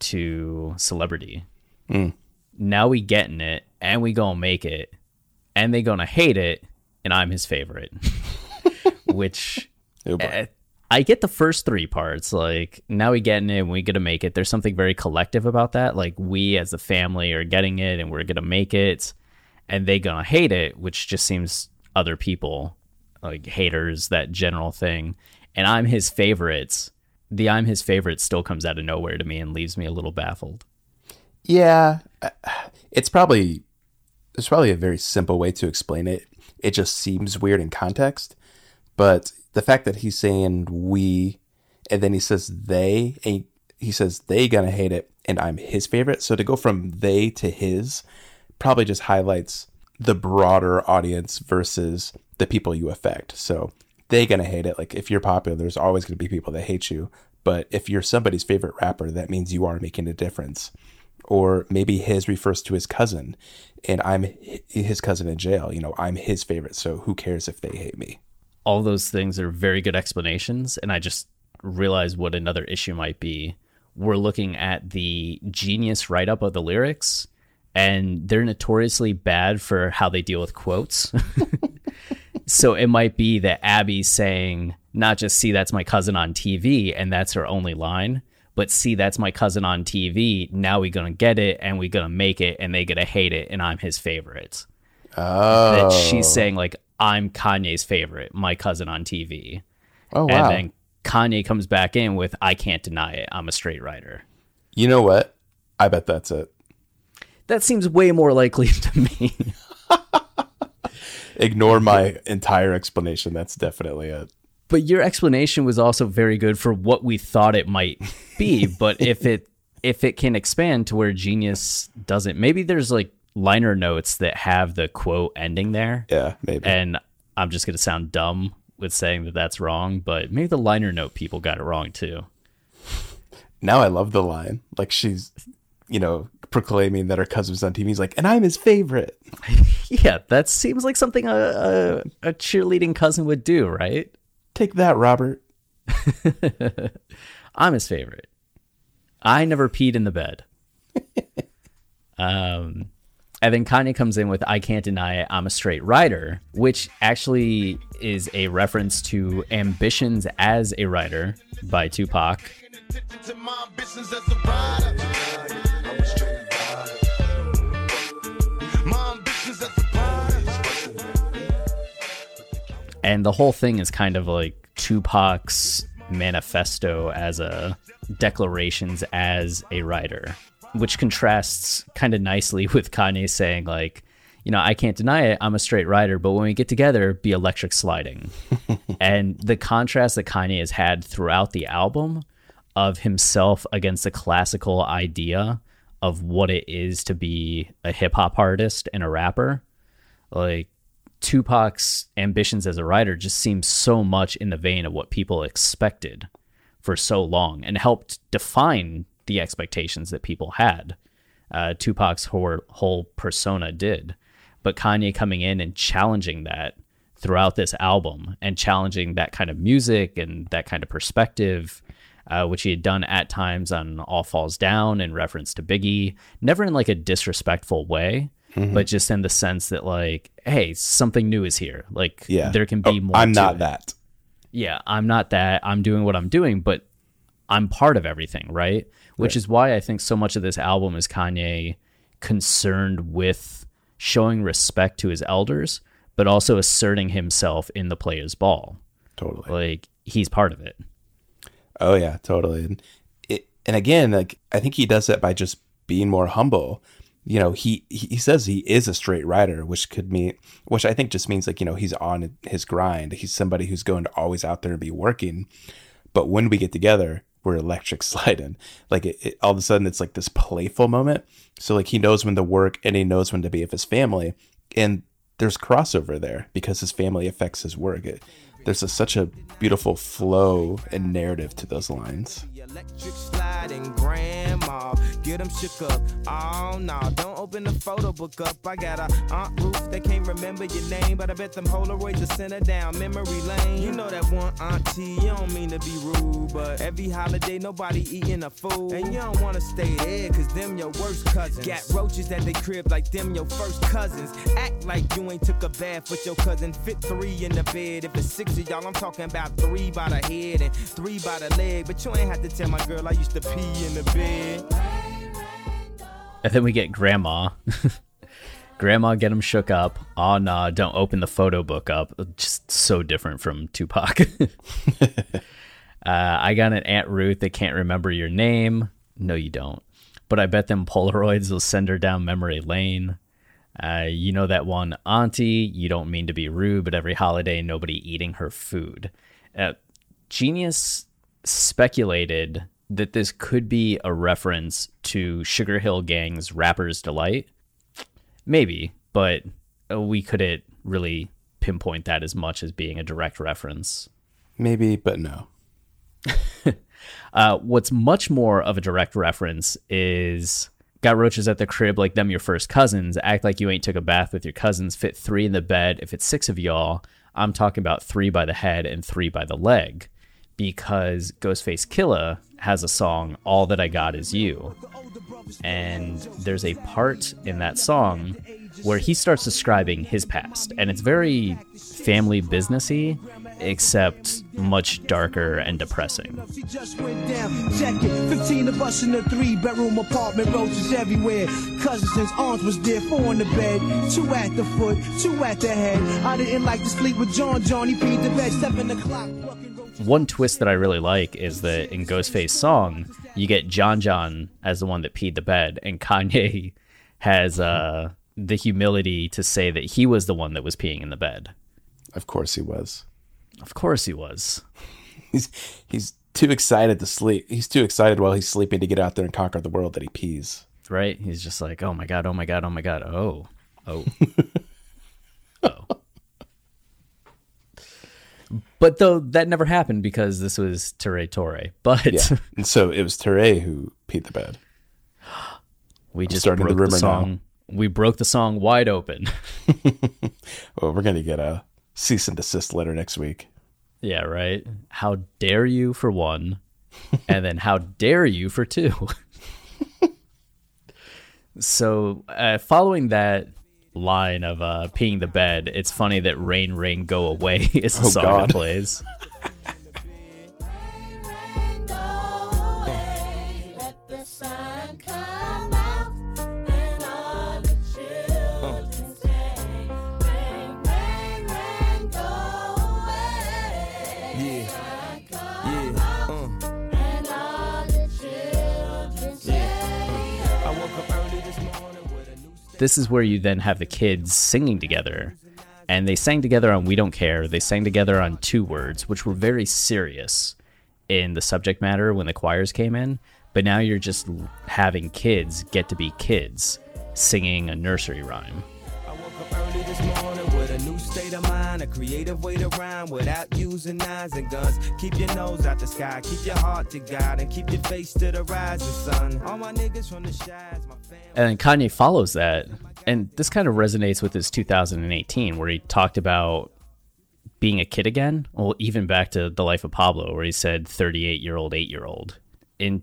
to celebrity. Now we getting it, and we gonna make it, and they gonna hate it, and I'm his favorite. Which I get the first three parts. Like, now we getting it, and we gonna make it. There's something very collective about that. Like, we as a family are getting it, and we're gonna make it, and they gonna hate it, which just seems other people, like haters, that general thing. And I'm his favorites. The I'm his favorite still comes out of nowhere to me and leaves me a little baffled. Yeah, it's probably a very simple way to explain it. It just seems weird in context. But the fact that he's saying we, and then he says they, and he says they gonna hate it, and I'm his favorite. So to go from they to his probably just highlights the broader audience versus the people you affect. So they gonna hate it. Like, if you're popular, there's always gonna be people that hate you. But if you're somebody's favorite rapper, that means you are making a difference. Or maybe his refers to his cousin, and I'm his cousin in jail. You know, I'm his favorite, so who cares if they hate me? All those things are very good explanations, and I just realized what another issue might be. We're looking at the genius write-up of the lyrics, and they're notoriously bad for how they deal with quotes. So it might be that Abby's saying, not just "see, that's my cousin on TV," and that's her only line, but "see, that's my cousin on TV, now we gonna get it, and we gonna make it, and they gonna hate it, and I'm his favorite." That she's saying, like, I'm Kanye's favorite, my cousin on TV. Oh, wow. And then Kanye comes back in with, I can't deny it, I'm a straight writer. You know what? I bet that's it. That seems way more likely to me. Ignore my entire explanation. That's definitely it. But your explanation was also very good for what we thought it might be. But if it can expand to where genius doesn't, maybe there's like liner notes that have the quote ending there. Yeah, maybe. And I'm just going to sound dumb with saying that that's wrong, but maybe the liner note people got it wrong too. Now I love the line. Like, she's, you know, proclaiming that her cousin's on TV. He's like, and I'm his favorite. Yeah, that seems like something a cheerleading cousin would do, right? Take that, Robert. I'm his favorite. I never peed in the bed. And then Kanye comes in with, I can't deny it, I'm a straight writer, which actually is a reference to Ambitions as a Writer by Tupac. And the whole thing is kind of like Tupac's manifesto as a declarations as a writer, which contrasts kind of nicely with Kanye saying, like, you know, I can't deny it, I'm a straight writer, but when we get together, be electric sliding. And the contrast that Kanye has had throughout the album of himself against the classical idea of what it is to be a hip hop artist and a rapper, like, Tupac's ambitions as a writer just seems so much in the vein of what people expected for so long and helped define the expectations that people had. Tupac's whole persona did. But Kanye coming in and challenging that throughout this album and challenging that kind of music and that kind of perspective, which he had done at times on All Falls Down in reference to Biggie, never in like a disrespectful way, but just in the sense that, like, hey, something new is here. Like, yeah, there can be more. I'm not that. Yeah, I'm not that. I'm doing what I'm doing, but I'm part of everything, right? Which is why I think so much of this album is Kanye concerned with showing respect to his elders, but also asserting himself in the player's ball. Totally. Like, he's part of it. Oh, yeah, totally. And again, like, I think he does that by just being more humble. You know, he says he is a straight writer, which I think just means, like, you know, he's on his grind. He's somebody who's going to always out there and be working. But when we get together, we're electric sliding. Like, it all of a sudden, it's like this playful moment. So, like, he knows when to work and he knows when to be with his family. And there's crossover there because his family affects his work. There's such a beautiful flow and narrative to those lines. Electric sliding grandma, get them shook up. Oh, no, don't open the photo book up. I got a Aunt Ruth, they can't remember your name, but I bet them Polaroids will send her down memory lane. You know that one auntie, you don't mean to be rude, but every holiday nobody eating a food. And you don't want to stay there, cause them your worst cousins. Got roaches at they crib like them your first cousins. Act like you ain't took a bath with your cousin. Fit 3 in the bed. If it's 6 of y'all, I'm talking about 3 by the head and 3 by the leg. But you ain't have to tell my girl I used to pee in the bed. And then we get Grandma. Grandma, get him shook up. Oh, nah, don't open the photo book up. Just so different from Tupac. I got an Aunt Ruth that can't remember your name. No, you don't. But I bet them Polaroids will send her down memory lane. You know that one auntie, you don't mean to be rude, but every holiday, nobody eating her food. Genius speculated that this could be a reference to Sugar Hill Gang's Rapper's Delight. Maybe, but we couldn't really pinpoint that as much as being a direct reference. Maybe, but no. What's much more of a direct reference is got roaches at the crib like them your first cousins. Act like you ain't took a bath with your cousins. Fit 3 in the bed. If it's 6 of y'all, I'm talking about 3 by the head and 3 by the leg. Because Ghostface Killah has a song, All That I Got Is You. And there's a part in that song where he starts describing his past. And it's very family businessy, except much darker and depressing. She just went down, check it. 15 of us in a 3-bedroom apartment, roaches everywhere. Cousins and aunts was there, 4 in the bed, 2 at the foot, 2 at the head. I didn't like to sleep with John. He peed the bed, 7 o'clock. One twist that I really like is that in Ghostface's song, you get John as the one that peed the bed, and Kanye has the humility to say that he was the one that was peeing in the bed. Of course he was. Of course he was. He's too excited to sleep. He's too excited while he's sleeping to get out there and conquer the world that he pees. Right? He's just like, oh my God, oh my God, oh my God. Oh. Oh. But though that never happened because this was Ture Torre. But yeah. And so it was Ture who peed the bed. We just broke the song. Now. We broke the song wide open. Well, we're going to get a cease and desist letter next week. Yeah, right. How dare you for 1, and then how dare you for 2. So following that line of peeing the bed, it's funny that Rain Rain Go Away is the song that plays. This is where you then have the kids singing together, and they sang together on We Don't Care. They sang together on 2 Words, which were very serious in the subject matter when the choirs came in. But now you're just having kids get to be kids singing a nursery rhyme. I woke up early this morning with a new state of mind, a creative way to rhyme without using knives and guns. Keep your nose out the sky, keep your heart to God, and keep your face to the rising sun. All my niggas from the shies, my family. And Kanye follows that, and this kind of resonates with his 2018, where he talked about being a kid again. Well, even back to The Life of Pablo, where he said 38-year-old, 8-year-old. In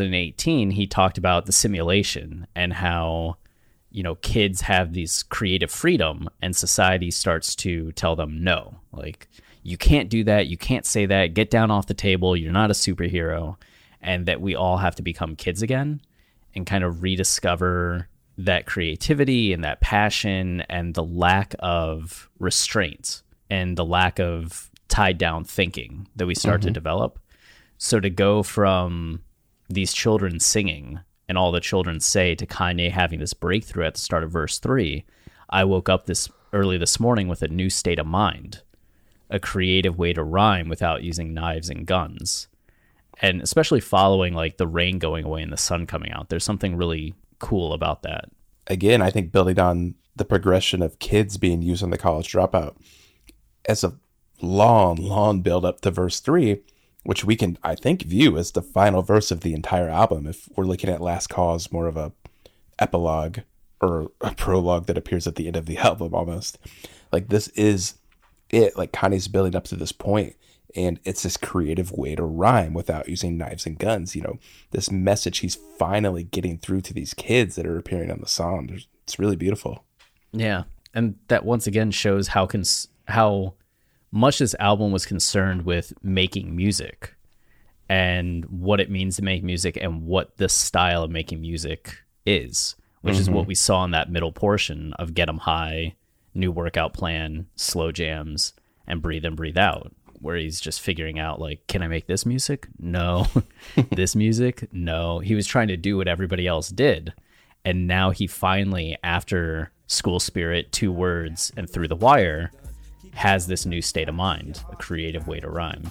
2018, he talked about the simulation and how, you know, kids have these creative freedom and society starts to tell them no. Like, you can't do that, you can't say that, get down off the table, you're not a superhero, and that we all have to become kids again and kind of rediscover that creativity and that passion and the lack of restraint and the lack of tied down thinking that we start to develop. So to go from these children singing and all the children say to Kanye having this breakthrough at the start of verse 3, I woke up early this morning with a new state of mind, a creative way to rhyme without using knives and guns. And especially following like the rain going away and the sun coming out, there's something really cool about that. Again, I think building on the progression of kids being used on the College Dropout as a long build up to verse 3, which we can, I think, view as the final verse of the entire album. If we're looking at Last Cause, more of a epilogue or a prologue that appears at the end of the album almost. Like, this is it. Like, Kanye's building up to this point, and it's this creative way to rhyme without using knives and guns. You know, this message he's finally getting through to these kids that are appearing on the song. It's really beautiful. Yeah. And that once again shows how much this album was concerned with making music and what it means to make music and what the style of making music is, which is what we saw in that middle portion of Get 'em High, New Workout Plan, Slow Jams, and Breathe In, Breathe Out, where he's just figuring out, like, can I make this music? No. This music? No. He was trying to do what everybody else did. And now he finally, after School Spirit, 2 Words, and Through the Wire, has this new state of mind, a creative way to rhyme.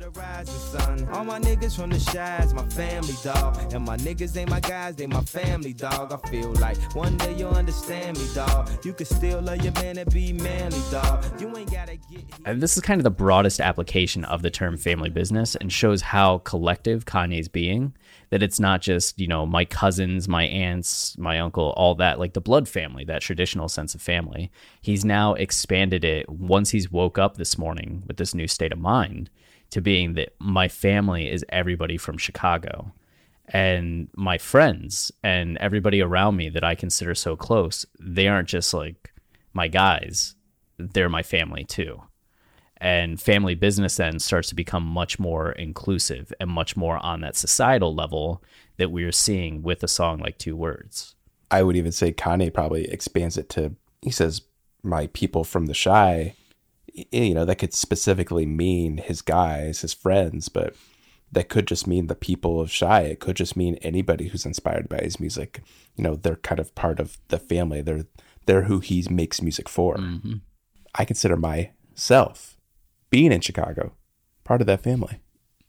All my niggas from the Shies, my family, dog. And my niggas ain't my guys, they my family, dog. I feel like one day you'll understand me, dog. You can still love your man and be manly, dog. You ain't gotta get... And this is kind of the broadest application of the term family business and shows how collective Kanye's being, that it's not just, you know, my cousins, my aunts, my uncle, all that, like the blood family, that traditional sense of family. He's now expanded it once he's woke up this morning with this new state of mind to being that my family is everybody from Chicago, and my friends and everybody around me that I consider so close, they aren't just like my guys, they're my family too. And family business then starts to become much more inclusive and much more on that societal level that we're seeing with a song like 2 Words. I would even say Kanye probably expands it to, he says, my people from the Chi. You know, that could specifically mean his guys, his friends, but that could just mean the people of Chi. It could just mean anybody who's inspired by his music. You know, they're kind of part of the family. They're who he makes music for. Mm-hmm. I consider myself, being in Chicago, part of that family.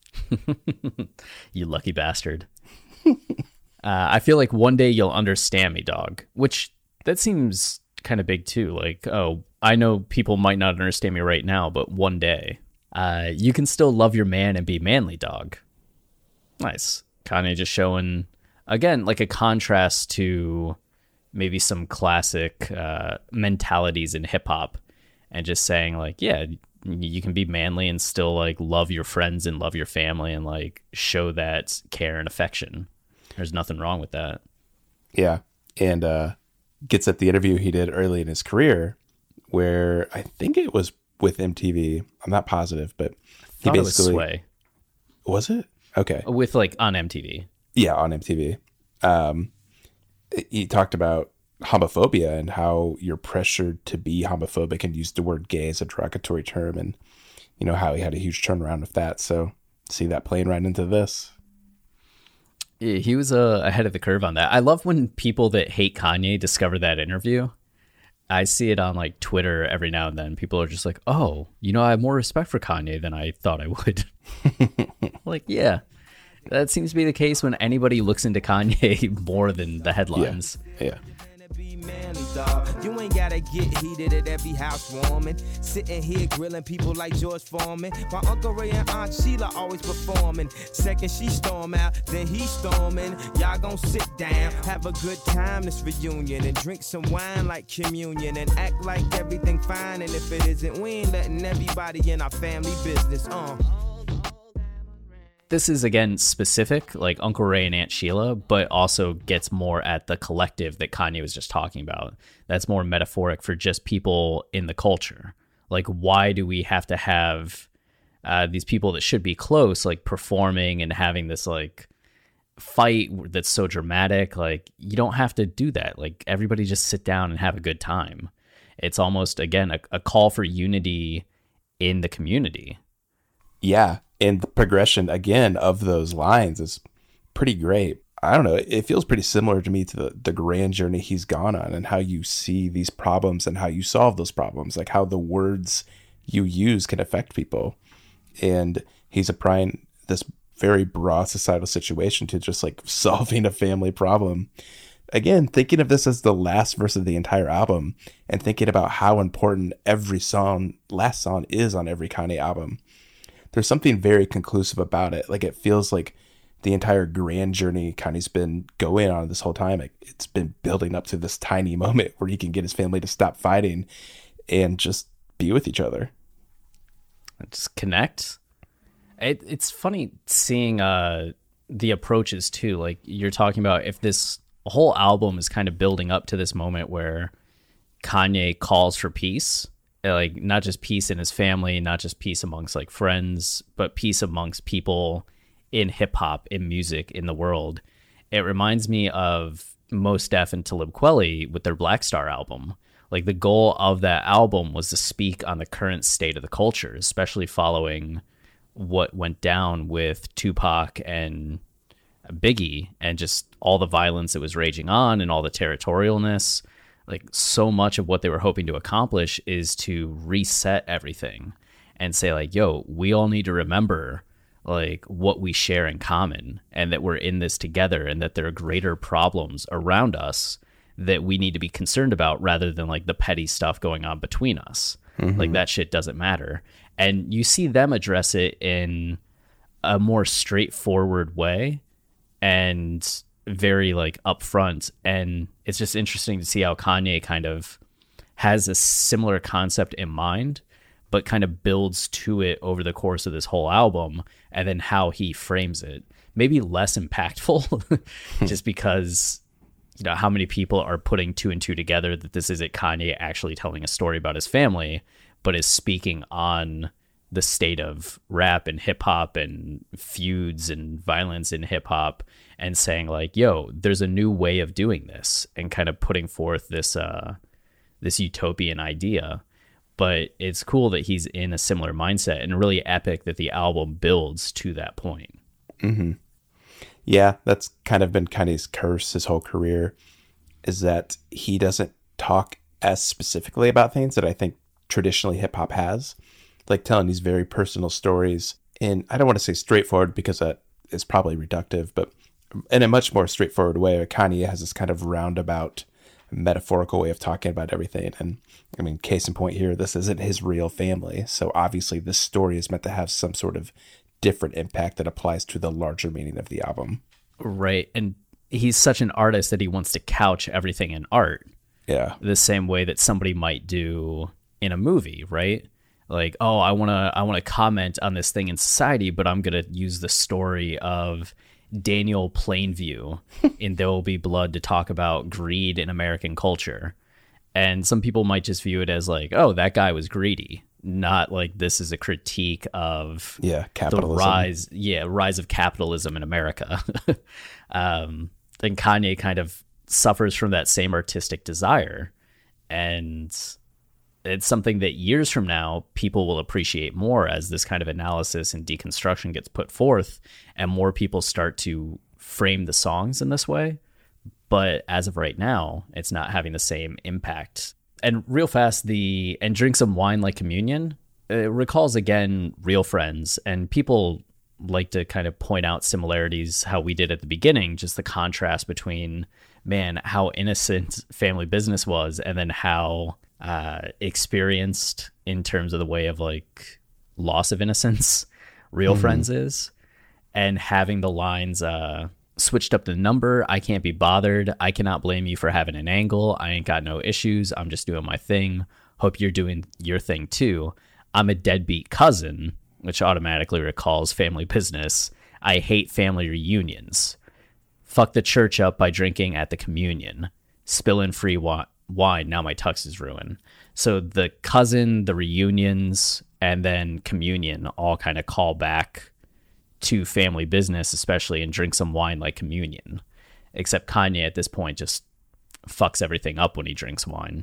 You lucky bastard. I feel like one day you'll understand me, dog, which that seems kind of big too. Like, oh, I know people might not understand me right now, but one day you can still love your man and be manly, dog. Nice. Kanye just showing, again, like a contrast to maybe some classic mentalities in hip hop, and just saying like, yeah, you can be manly and still like love your friends and love your family and like show that care and affection. There's nothing wrong with that. Yeah. And gets at the interview he did early in his career, where I think it was with MTV. I'm not positive, but he basically... It was Sway. Was it? Okay. With like on MTV. Yeah, on MTV. He talked about homophobia and how you're pressured to be homophobic and use the word gay as a derogatory term, and you know how he had a huge turnaround with that. So see that playing right into this. Yeah, he was ahead of the curve on that. I love when people that hate Kanye discover that interview. I see it on like Twitter every now and then. People are just like, oh, you know, I have more respect for Kanye than I thought I would. Like, yeah, that seems to be the case when anybody looks into Kanye more than the headlines. Yeah. You ain't gotta get heated at every housewarming. Sitting here grilling people like George Foreman. My Uncle Ray and Aunt Sheila always performing. Second she storm out, then he storming. Y'all gon' sit down, have a good time this reunion, and drink some wine like communion, and act like everything fine. And if it isn't, we ain't letting everybody in our family business. This is, again, specific, like Uncle Ray and Aunt Sheila, but also gets more at the collective that Kanye was just talking about. That's more metaphoric for just people in the culture. Like, why do we have to have these people that should be close, like, performing and having this, like, fight that's so dramatic? Like, you don't have to do that. Like, everybody just sit down and have a good time. It's almost, again, a call for unity in the community. Yeah. And the progression, again, of those lines is pretty great. I don't know. It feels pretty similar to me to the grand journey he's gone on, and how you see these problems and how you solve those problems, like how the words you use can affect people. And he's applying this very broad societal situation to just like solving a family problem. Again, thinking of this as the last verse of the entire album, and thinking about how important every song, last song is on every Kanye album. there's something very conclusive about it. Like, it feels like the entire grand journey Kanye's been going on this whole time, it's been building up to this tiny moment where he can get his family to stop fighting and just be with each other. Just connect. It's funny seeing the approaches too. Like, you're talking about, if this whole album is kind of building up to this moment where Kanye calls for peace, like not just peace in his family, not just peace amongst like friends, but peace amongst people in hip hop, in music, in the world. It reminds me of Mos Def and Talib Kweli with their Black Star album. Like, the goal of that album was to speak on the current state of the culture, especially following what went down with Tupac and Biggie and just all the violence that was raging on and all the territorialness. Like, so much of what they were hoping to accomplish is to reset everything and say, like, yo, we all need to remember like what we share in common, and that we're in this together, and that there are greater problems around us that we need to be concerned about, rather than like the petty stuff going on between us. Like, that shit doesn't matter. And you see them address it in a more straightforward way and very like upfront. And it's just interesting to see how Kanye kind of has a similar concept in mind, but kind of builds to it over the course of this whole album, and then how he frames it. Maybe less impactful, just because, you know, how many people are putting two and two together that this isn't Kanye actually telling a story about his family, but is speaking on the state of rap and hip hop and feuds and violence in hip hop, and saying like, yo, there's a new way of doing this, and kind of putting forth this this utopian idea. But it's cool that he's in a similar mindset, and really epic that the album builds to that point. Mm-hmm. Yeah, that's kind of been Kanye's curse his whole career, is that he doesn't talk as specifically about things that I think traditionally hip hop has, like telling these very personal stories. And I don't want to say straightforward, because that is probably reductive, but in a much more straightforward way. Kanye has this kind of roundabout, metaphorical way of talking about everything. And I mean, case in point here, this isn't his real family. So obviously this story is meant to have some sort of different impact that applies to the larger meaning of the album. Right. And he's such an artist that he wants to couch everything in art. Yeah. The same way that somebody might do in a movie, right? Like, oh, I want to comment on this thing in society, but I'm going to use the story of Daniel Plainview in There Will Be Blood to talk about greed in American culture. And some people might just view it as like, oh, that guy was greedy, not like this is a critique of capitalism. the rise of capitalism in America. And Kanye kind of suffers from that same artistic desire, and it's something that years from now people will appreciate more as this kind of analysis and deconstruction gets put forth, and more people start to frame the songs in this way. But as of right now, it's not having the same impact. And real fast, and Drink Some Wine Like Communion, it recalls again Real Friends, and people like to kind of point out similarities, how we did at the beginning, just the contrast between, man, how innocent Family Business was, and then how experienced in terms of the way of like loss of innocence Real Friends is. And having the lines switched up the number, I can't be bothered, I cannot blame you for having an angle, I ain't got no issues, I'm just doing my thing, hope you're doing your thing too, I'm a deadbeat cousin, which automatically recalls Family Business, I hate family reunions, fuck the church up by drinking at the communion, spilling free wine, now my tux is ruined. So the cousin, the reunions, and then communion all kind of call back to Family Business, especially in Drink Some Wine Like Communion. Except Kanye at this point just fucks everything up when he drinks wine.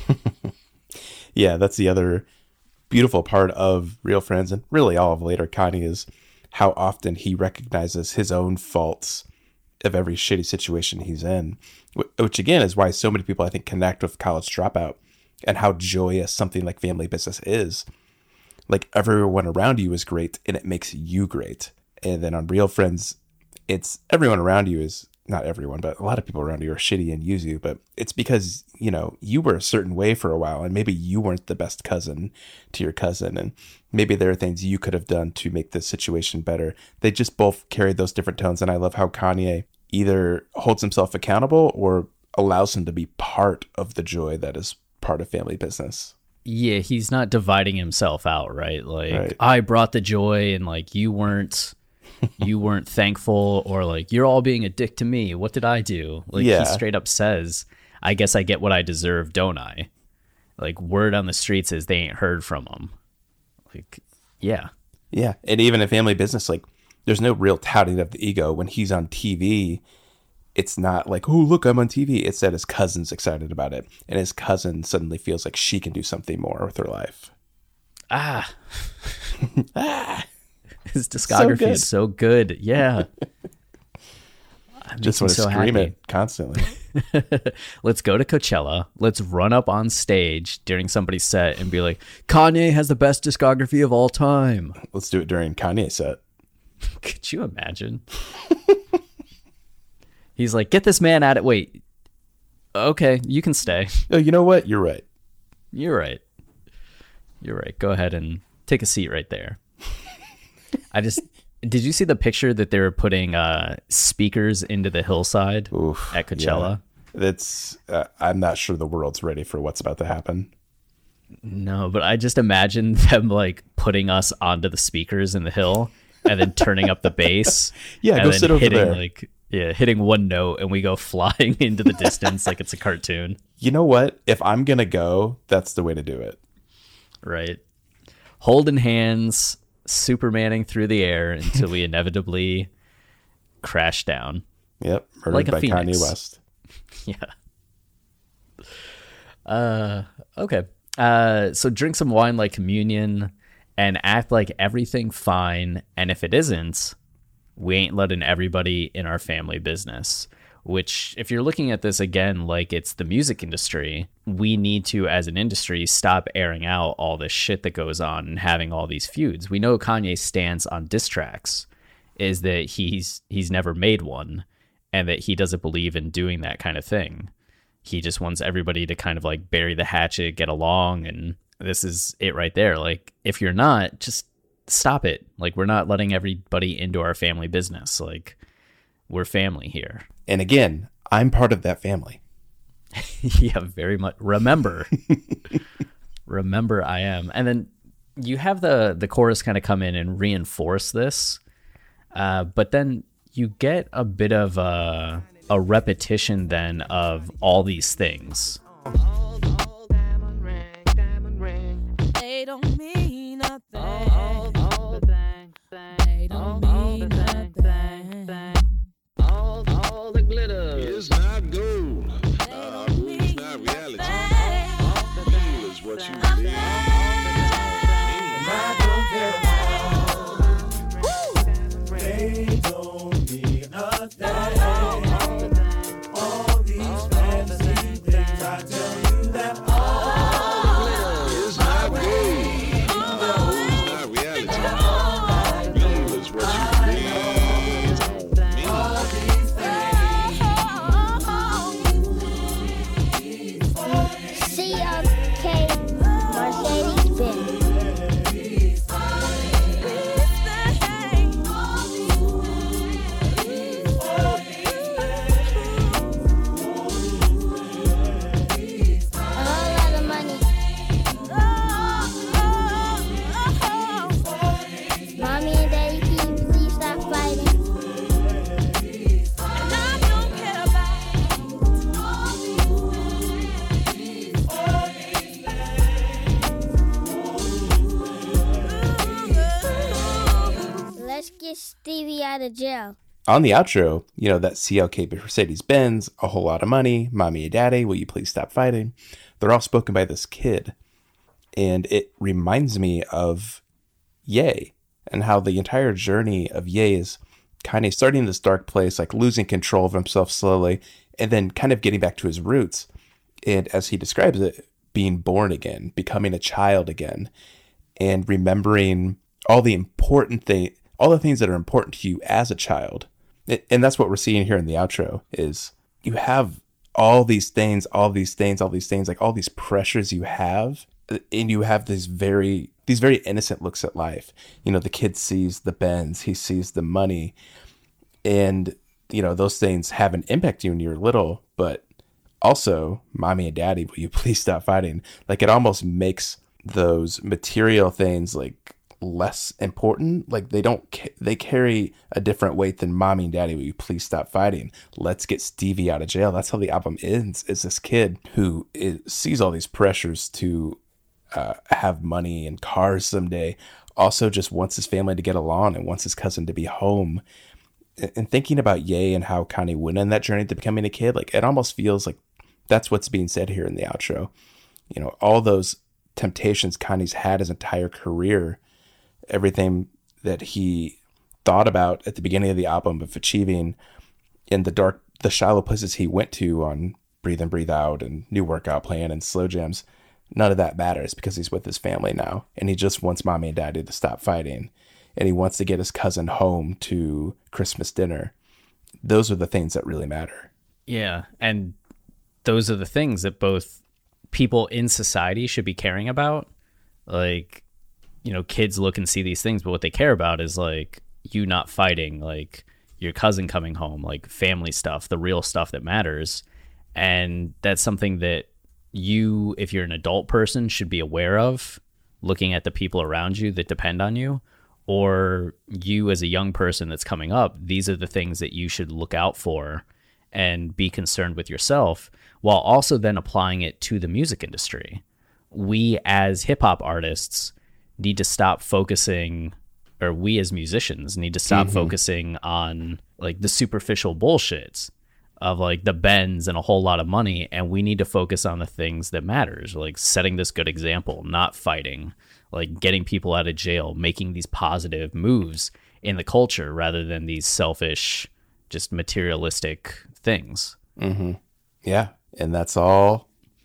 Yeah, that's the other beautiful part of Real Friends, and really all of later Kanye, is how often he recognizes his own faults of every shitty situation he's in, which again is why so many people I think connect with College Dropout, and how joyous something like Family Business is. Like, everyone around you is great and it makes you great. And then on Real Friends, it's everyone around you is not everyone, but a lot of people around you are shitty and use you, but it's because, you were a certain way for a while and maybe you weren't the best cousin to your cousin. And maybe there are things you could have done to make this situation better. They just both carry those different tones. And I love how Kanye either holds himself accountable or allows him to be part of the joy that is part of family business. Yeah, he's not dividing himself out, right? Like, Right. I brought the joy and like you weren't thankful, or like you're all being a dick to me. What did I do? Like Yeah. he straight up says, I guess I get what I deserve, don't I? Like word on the streets is they ain't heard from him. Like, yeah. Yeah. And even in family business, like there's no real touting of the ego. When he's on TV, it's not like, oh, look, I'm on TV. It's that his cousin's excited about it. And his cousin suddenly feels like she can do something more with her life. Ah. Ah. His discography is so good. Yeah. Just want to so scream happy. it constantly. Let's go to Coachella. Let's run up on stage during somebody's set and be like, Kanye has the best discography of all time. Let's do it during Kanye's set. Could you imagine? He's like, get this man at it. Wait. Okay, you can stay. Oh, you know what? You're right. You're right. You're right. Go ahead and take a seat right there. Did you see the picture that they were putting speakers into the hillside at Coachella? Yeah. I'm not sure the world's ready for what's about to happen. No, but I just imagine them like putting us onto the speakers in the hill and then turning up the bass. Yeah, and go then sit over hitting, there. Hitting one note and we go flying into the distance like it's a cartoon. You know what? If I'm going to go, that's the way to do it. Right. Holding hands, Supermaning through the air until we inevitably crash down. Yep. Murdered Like a by phoenix. Kanye West. Yeah. Okay. So drink some wine like communion and act like everything fine. And if it isn't, we ain't letting everybody in our family business. Which, if you're looking at this again like it's the music industry, we need to, as an industry, stop airing out all this shit that goes on and having all these feuds. We know Kanye's stance on diss tracks is that he's never made one and that he doesn't believe in doing that kind of thing. He just wants everybody to kind of like bury the hatchet, get along, and this is it right there. Like, if you're not, just stop it. Like, we're not letting everybody into our family business. Like, we're family here. And again, I'm part of that family. Yeah, very much. Remember I am. And then you have the chorus kind of come in and reinforce this, but then you get a bit of a repetition then of all these things. They don't mean nothing. They don't mean nothing. All the glitter It's not gold. Gold is not reality. Real is what you believe. They don't mean nothing. All these fancy things, I tell you that It's not gold. Gold is not reality. Real is what you believe. CLK Mercedes-Benz. A whole lot of money. Mommy and Daddy, can you please stop fighting? Let's get Stevie out of jail. On the outro, that CLK Mercedes-Benz, a whole lot of money, mommy and daddy, will you please stop fighting? They're all spoken by this kid. And it reminds me of Ye and how the entire journey of Ye is kind of starting in this dark place, like losing control of himself slowly, and then kind of getting back to his roots. And as he describes it, being born again, becoming a child again, and remembering all the things that are important to you as a child, And that's what we're seeing here in the outro is you have all these things, like all these pressures you have, and you have these very innocent looks at life. You know, the kid sees the Benz, he sees the money, and, you know, those things have an impact on you when you're little, but also, mommy and daddy, will you please stop fighting? Like, it almost makes those material things like less important. Like, they carry a different weight than mommy and daddy, will you please stop fighting? Let's get Stevie out of jail. That's how the album ends, is this kid who sees all these pressures to have money and cars someday, also just wants his family to get along and wants his cousin to be home. And thinking about Ye and how Kanye went on that journey to becoming a kid, like, it almost feels like that's what's being said here in the outro. You know, all those temptations Kanye's had his entire career, everything that he thought about at the beginning of the album of achieving in the shallow places he went to on Breathe In, Breathe Out and New Workout Plan and Slow Jams, none of that matters because he's with his family now, and he just wants mommy and daddy to stop fighting, and he wants to get his cousin home to Christmas dinner. Those are the things that really matter. Yeah, and those are the things that both people in society should be caring about. Like, you know, kids look and see these things, but what they care about is, like, you not fighting, like, your cousin coming home, like, family stuff, the real stuff that matters. And that's something that you, if you're an adult person, should be aware of, looking at the people around you that depend on you, or you as a young person that's coming up, these are the things that you should look out for and be concerned with yourself, while also then applying it to the music industry. We as hip hop artists need to stop focusing, or we as musicians need to stop focusing on like the superficial bullshits of like the Benz and a whole lot of money, and we need to focus on the things that matters, like setting this good example, not fighting, like getting people out of jail, making these positive moves in the culture rather than these selfish, just materialistic things. Yeah, and that's all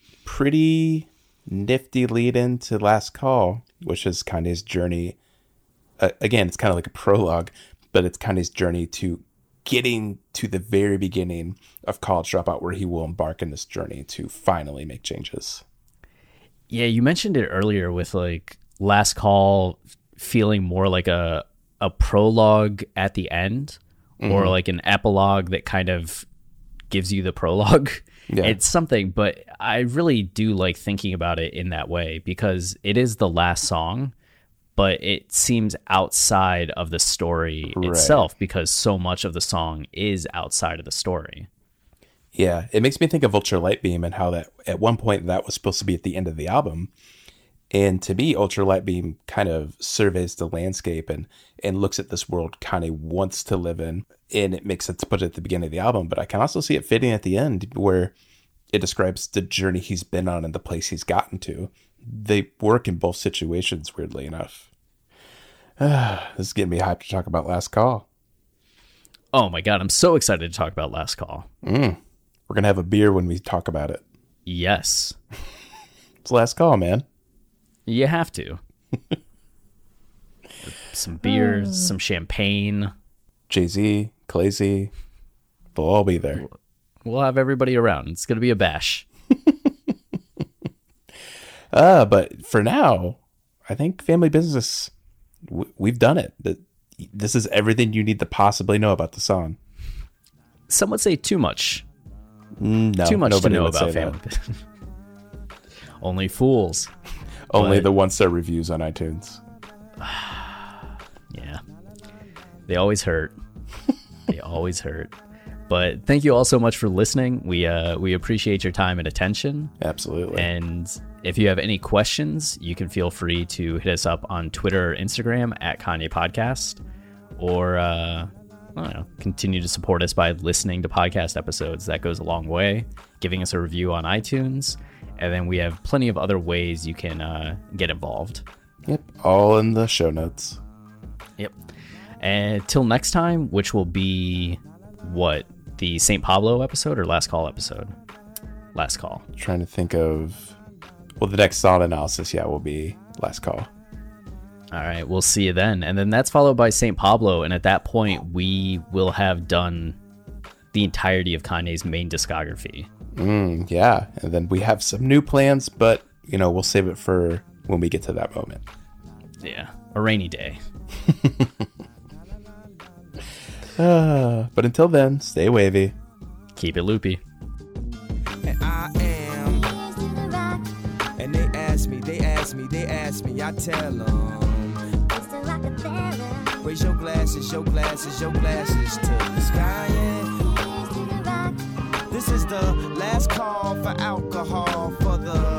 pretty nifty lead into Last Call, which is Kanye's journey. Again, it's kind of like a prologue, but it's Kanye's journey to getting to the very beginning of College Dropout, where he will embark in this journey to finally make changes. Yeah, you mentioned it earlier with like Last Call feeling more like a prologue at the end, or like an epilogue that kind of gives you the prologue. Yeah. It's something, but I really do like thinking about it in that way because it is the last song, but it seems outside of the story itself because so much of the song is outside of the story. Yeah, it makes me think of Ultra Light Beam and how that at one point that was supposed to be at the end of the album. And to me, Ultra Light Beam kind of surveys the landscape and looks at this world Kanye wants to live in. And it makes sense to put it at the beginning of the album. But I can also see it fitting at the end where it describes the journey he's been on and the place he's gotten to. They work in both situations, weirdly enough. This is getting me hyped to talk about Last Call. Oh my God, I'm so excited to talk about Last Call. We're going to have a beer when we talk about it. Yes. It's Last Call, man. You have to. Some beers, some champagne. Jay-Z, Clazy, they'll all be there. We'll have everybody around. It's going to be a bash. But for now, I think Family Business, we've done it. This is everything you need to possibly know about the song. Some would say too much. No, too much to know about Family Business. Only fools. Only the one-star reviews on iTunes. Yeah. They always hurt. They always hurt. But thank you all so much for listening. We appreciate your time and attention. Absolutely. And if you have any questions, you can feel free to hit us up on Twitter or Instagram at Kanye Podcast, or I don't know, continue to support us by listening to podcast episodes. That goes a long way. Giving us a review on iTunes. And then we have plenty of other ways you can get involved. Yep, all in the show notes. Yep. And till next time, which will be what? The St. Pablo episode or Last Call episode? Last Call. Trying to think of... Well, the next song analysis, will be Last Call. All All right, we'll see you then. And then that's followed by St. Pablo. And at that point, we will have done the entirety of Kanye's main discography. Yeah. And then we have some new plans, but, we'll save it for when we get to that moment. Yeah, a rainy day. But until then, stay wavy. Keep it loopy. And I am. And they ask me, I tell them. Raise your glasses to the sky, yeah. This is the last call for alcohol for the